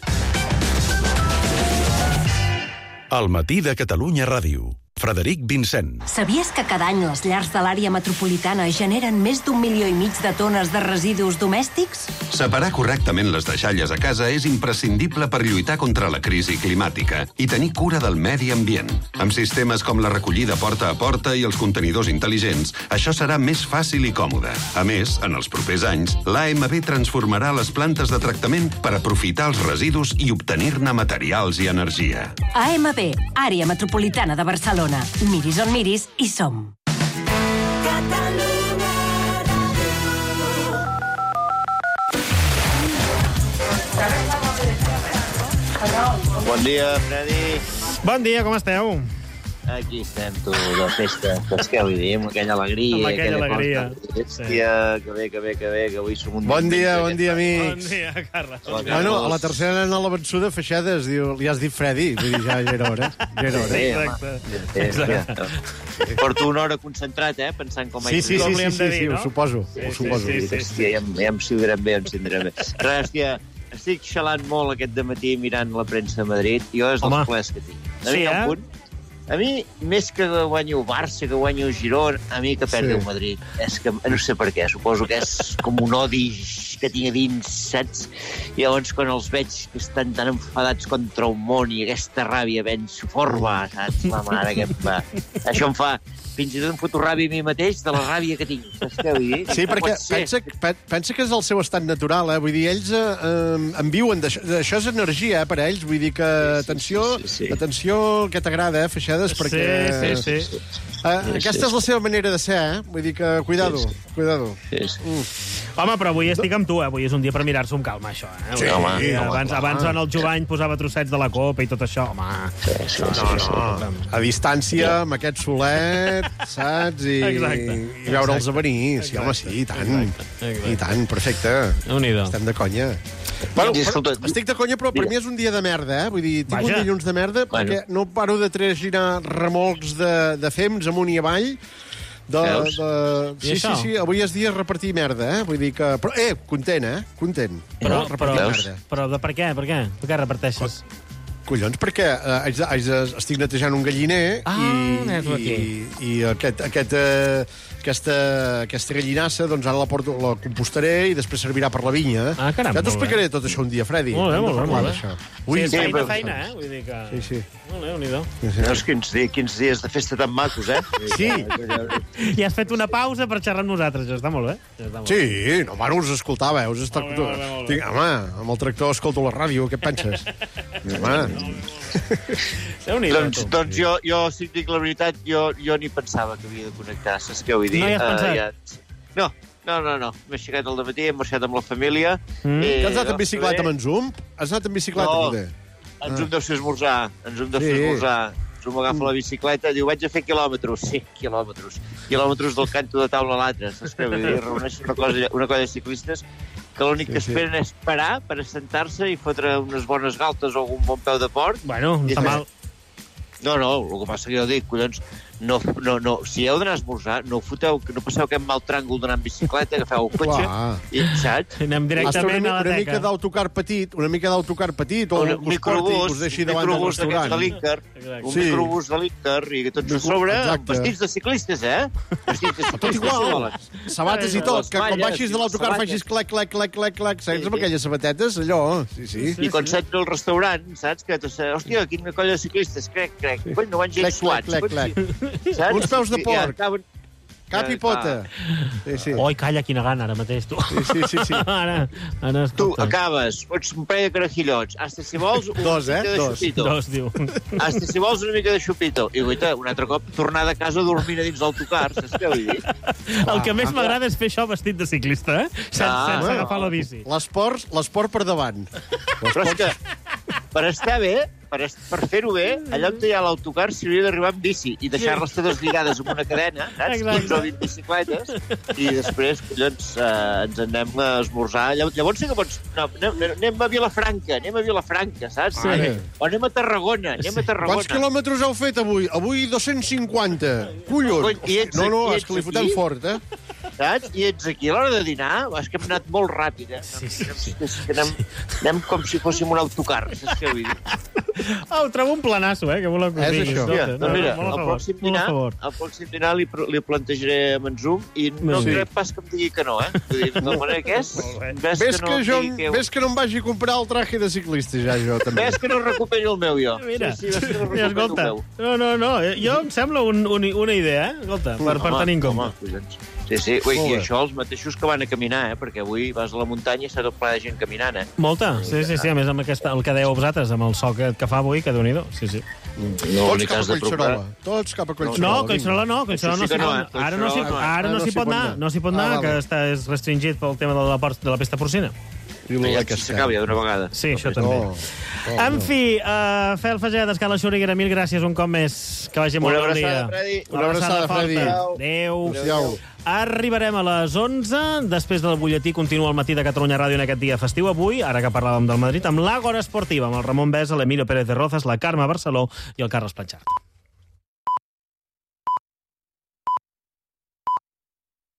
El matí de Catalunya Ràdio. Frederic Vincent. Sabies que cada any les llars de l'àrea metropolitana generen més d'un milió i mig de tones de residus domèstics? Separar correctament les deixalles a casa és imprescindible per lluitar contra la crisi climàtica i tenir cura del medi ambient. Amb sistemes com la recollida porta a porta i els contenidors intel·ligents, això serà més fàcil i còmode. A més, en els propers anys, l'A M B transformarà les plantes de tractament per aprofitar els residus i obtenir-ne materials i energia. A M B, àrea metropolitana de Barcelona. Miris on miris, hi som. Bon dia, Freddy. Bon dia, com esteu? Aquí estem, tu, de festa. Saps què vull dir? Amb aquella alegria. Amb aquella, aquella alegria. Hòstia, que bé, que bé, que bé, que avui som un... Bon dia, bon dia, amics. Bon dia, Carles. Bueno, a la tercera anant a la vençuda, Feixades, diu, li has dit Freddy. Vull dir, ja, ja era hora. Ja era hora. Sí, exacte. Exacte. Porto una hora concentrat, eh, pensant com... Sí, sí, sí, sí, sí, sí, ho suposo. Ho suposo. Hòstia, ja em cindrem bé, em cindrem bé. Res, hòstia, estic xalant molt aquest dematí mirant la premsa a Madrid. Jo és dels plers que tinc. A mi hi ha un punt. A mi, més que guanyi el Barça, que guanyi el Girona, a mi que perdi el Madrid. És que, no sé per què, suposo que és com un odi que tinc a dins, saps? I llavors, quan els veig que estan tan enfadats contra el món i aquesta ràbia ben forma, saps? La mare que em fa. Això em fa... Fins i tot em foto ràbia a mi mateix de la ràbia que tinc. Saps què vull dir? Sí, perquè pensa, pensa que és el seu estat natural, eh? Vull dir, ells eh, en viuen d'això. Això és energia, eh, per a ells. Vull dir que, atenció, sí, sí, sí. atenció el que t'agrada, eh, Feixades, perquè... Sí, sí, sí. Eh, aquesta és la seva manera de ser, eh? Vull dir que, cuidado, cuidado. Sí, sí. Mm. Home, però avui estic amb tu, eh? Avui és un dia per mirar-s'ho amb calma, això, eh? Sí, home. Sí, abans, abans en el Jovany posava trossets de la copa i tot això, home. Sí, sí, no, sí, sí, no. A distància, amb aquest solet, saps? I, i veure'ls a venir. Sí, home, sí, i tant. Exacte. Exacte. I tant, perfecte. Estem de conya. Bueno, però, estic de conya, però per mi és un dia de merda, eh? Vull dir, tinc Vaja. un dilluns de merda perquè bueno. no paro de traginar remolcs de, de fems amunt i avall. De, de... Sí, sí, sí, avui és dia de repartir merda, eh? Vull dir que... Però, eh, content, eh? Content. Però, no? però, merda. Però de per què? Per què? Per què reparteixes? Collons, perquè eh, haig, haig, estic netejant un galliner ah, i, i, i aquest, aquest, eh, aquesta, aquesta gallinassa doncs ara la, porto, la compostaré i després servirà per la vinya. Ah, caram, ja t'ho explicaré tot això un dia, Freddy. Molt bé, molt bé. Molt bé. Això. Ui, sí, feina, feina, eh? Vull dir que... Sí, sí. Molt bé, déu-n'hi-do. Sí, sí. Veus quins, quins dies de festa tan macos, eh? Sí. I has fet una pausa per xerrar amb nosaltres, ja està molt bé. Ja està molt sí, bé. no, bueno, us escoltava, eh? Us està... molt bé, molt bé, molt bé. Tinc, home, amb el tractor escolto la ràdio, què penses? Home... doncs, doncs jo, jo, si et dic la veritat, jo, jo ni pensava que havia de connectar, saps què vull dir? No hi has pensat? Uh, ja... No, no, no, no. M'he aixecat al dematí, hem marxat amb la família. Mm. I... Has anat en bicicleta amb en Zoom? Has anat en bicicleta, no, poder? En Zoom ah. deu ser esmorzar. En Zoom deu ser sí. esmorzar. Zoom agafa la bicicleta, diu, vaig a fer quilòmetres. Sí, quilòmetres. Quilòmetres del canto de taula a l'altre. Saps què vull dir? Reuneixen una cosa, una cosa de ciclistes que l'únic sí, que esperen sí. és parar per assentar-se i fotre unes bones galtes o algun bon peu de porc. Bueno, no està mal. No, no, el que passa que jo dic, collons, no, no, no, si heu d'anar a esmorzar, no foteu, no passeu aquest mal tràngol d'anar en bicicleta, agafeu el cotxe, i, saps? Anem directament una, a la teca. Una mica d'autocar petit, una mica d'autocar petit, o un un microbús, us deixi davant del restaurant. De l'Inter, un sí. microbús de l'Inter, i tots a sobre, exacte. Vestits de ciclistes, eh? Vestits de ciclistes. Tot igual, sabates i tot, que quan baixis de l'autocar facis clac, clac, clac, clac, clac, saps amb aquelles sabatetes, allò, sí, sí. I quan saps al restaurant, saps? Que, hòstia, quina colla de ciclistes, crec, crec, coi, no van gens suats. Clac, clac, clac. Uns peus de porc. Cap i pota. Sí, sí. Oi, calla, quina gana, ara mateix, tu. Sí, sí, sí. sí. ara, ara, tu acabes, pots un parell de carajillots, hasta si vols una Dos, eh? mica de Dos. xupito. Dos, diu. Hasta si vols una mica de xupito. I, guaita, un altre cop, tornar de casa dormint a dins l'autocar, saps què vull dir? El que més m'agrada és fer això vestit de ciclista, eh? Sense, ah, sense agafar la bici. L'esport per davant. Però és que, per estar bé, per, per fer-ho bé, allà on hi ha l'autocar s'hi hauria d'arribar amb bici i deixar-les totes lligades amb una cadena, saps? quinze o vint bicicletes, i després, collons, eh, ens anem a esmorzar. Llavors sí que pots... No, anem, anem a Vilafranca, anem a Vilafranca, saps? Sí. O anem a Tarragona, anem a Tarragona. Quants quilòmetres heu fet avui? Avui dos-cents cinquanta. Collons. No, no, és que li fotem fort, eh? Saps? I ets aquí a l'hora de dinar, és que hem anat molt ràpid, eh? Sí, sí, sí. Que anem, anem com si fóssim un autocar, saps què vull dir? Oh, ho trobo un planasso, eh, que voleu que us digui. És això. Ja, no, mira, el pròxim dinar, el pròxim dinar li, li plantejaré amb en Zoom i no sí. crec pas que em digui que no, eh? Vull dir, de manera que és... Ves, ves, que, que, jo, que... ves que no em vagi a comprar el traje de ciclista, ja, jo, també. Ves que no recuperi el meu, jo. Mira, sí, sí, ves que no recuperi escolta, el meu. No, no, no, jo em sembla un, un, una idea, eh? Escolta, per, per tenir en compte. Sí, sí, ui, i això els mateixos que van a caminar, eh? Perquè avui vas a la muntanya i està tot ple de gent caminant, eh? Molta, sí, sí, sí, a més amb aquesta, el que dèieu vosaltres, amb el so que, que fa avui, que déu-n'hi-do, sí, sí. No, tots cap a Collserola. Tots cap a Collserola. No, Collserola no, Collserola no s'hi pot. Ara no s'hi ara no s'hi pot anar, no s'hi pot anar, que està és restringit pel tema de la, de la pesta porcina. Ja s'acabi d'una vegada. Sí, això també. En fi, uh, Fel Faget, Escala Xuriguera, mil gràcies un cop més. Que vagi molt bon dia. Una abraçada, Freddy. Adéu. Arribarem a les onze. Després del butlletí continua el matí de Catalunya Ràdio en aquest dia festiu. Avui, ara que parlàvem del Madrid, amb l'Àgora Esportiva, amb el Ramon Besa, l'Emilio Pérez de Rozas, la Carme Barceló i el Carles Planxart.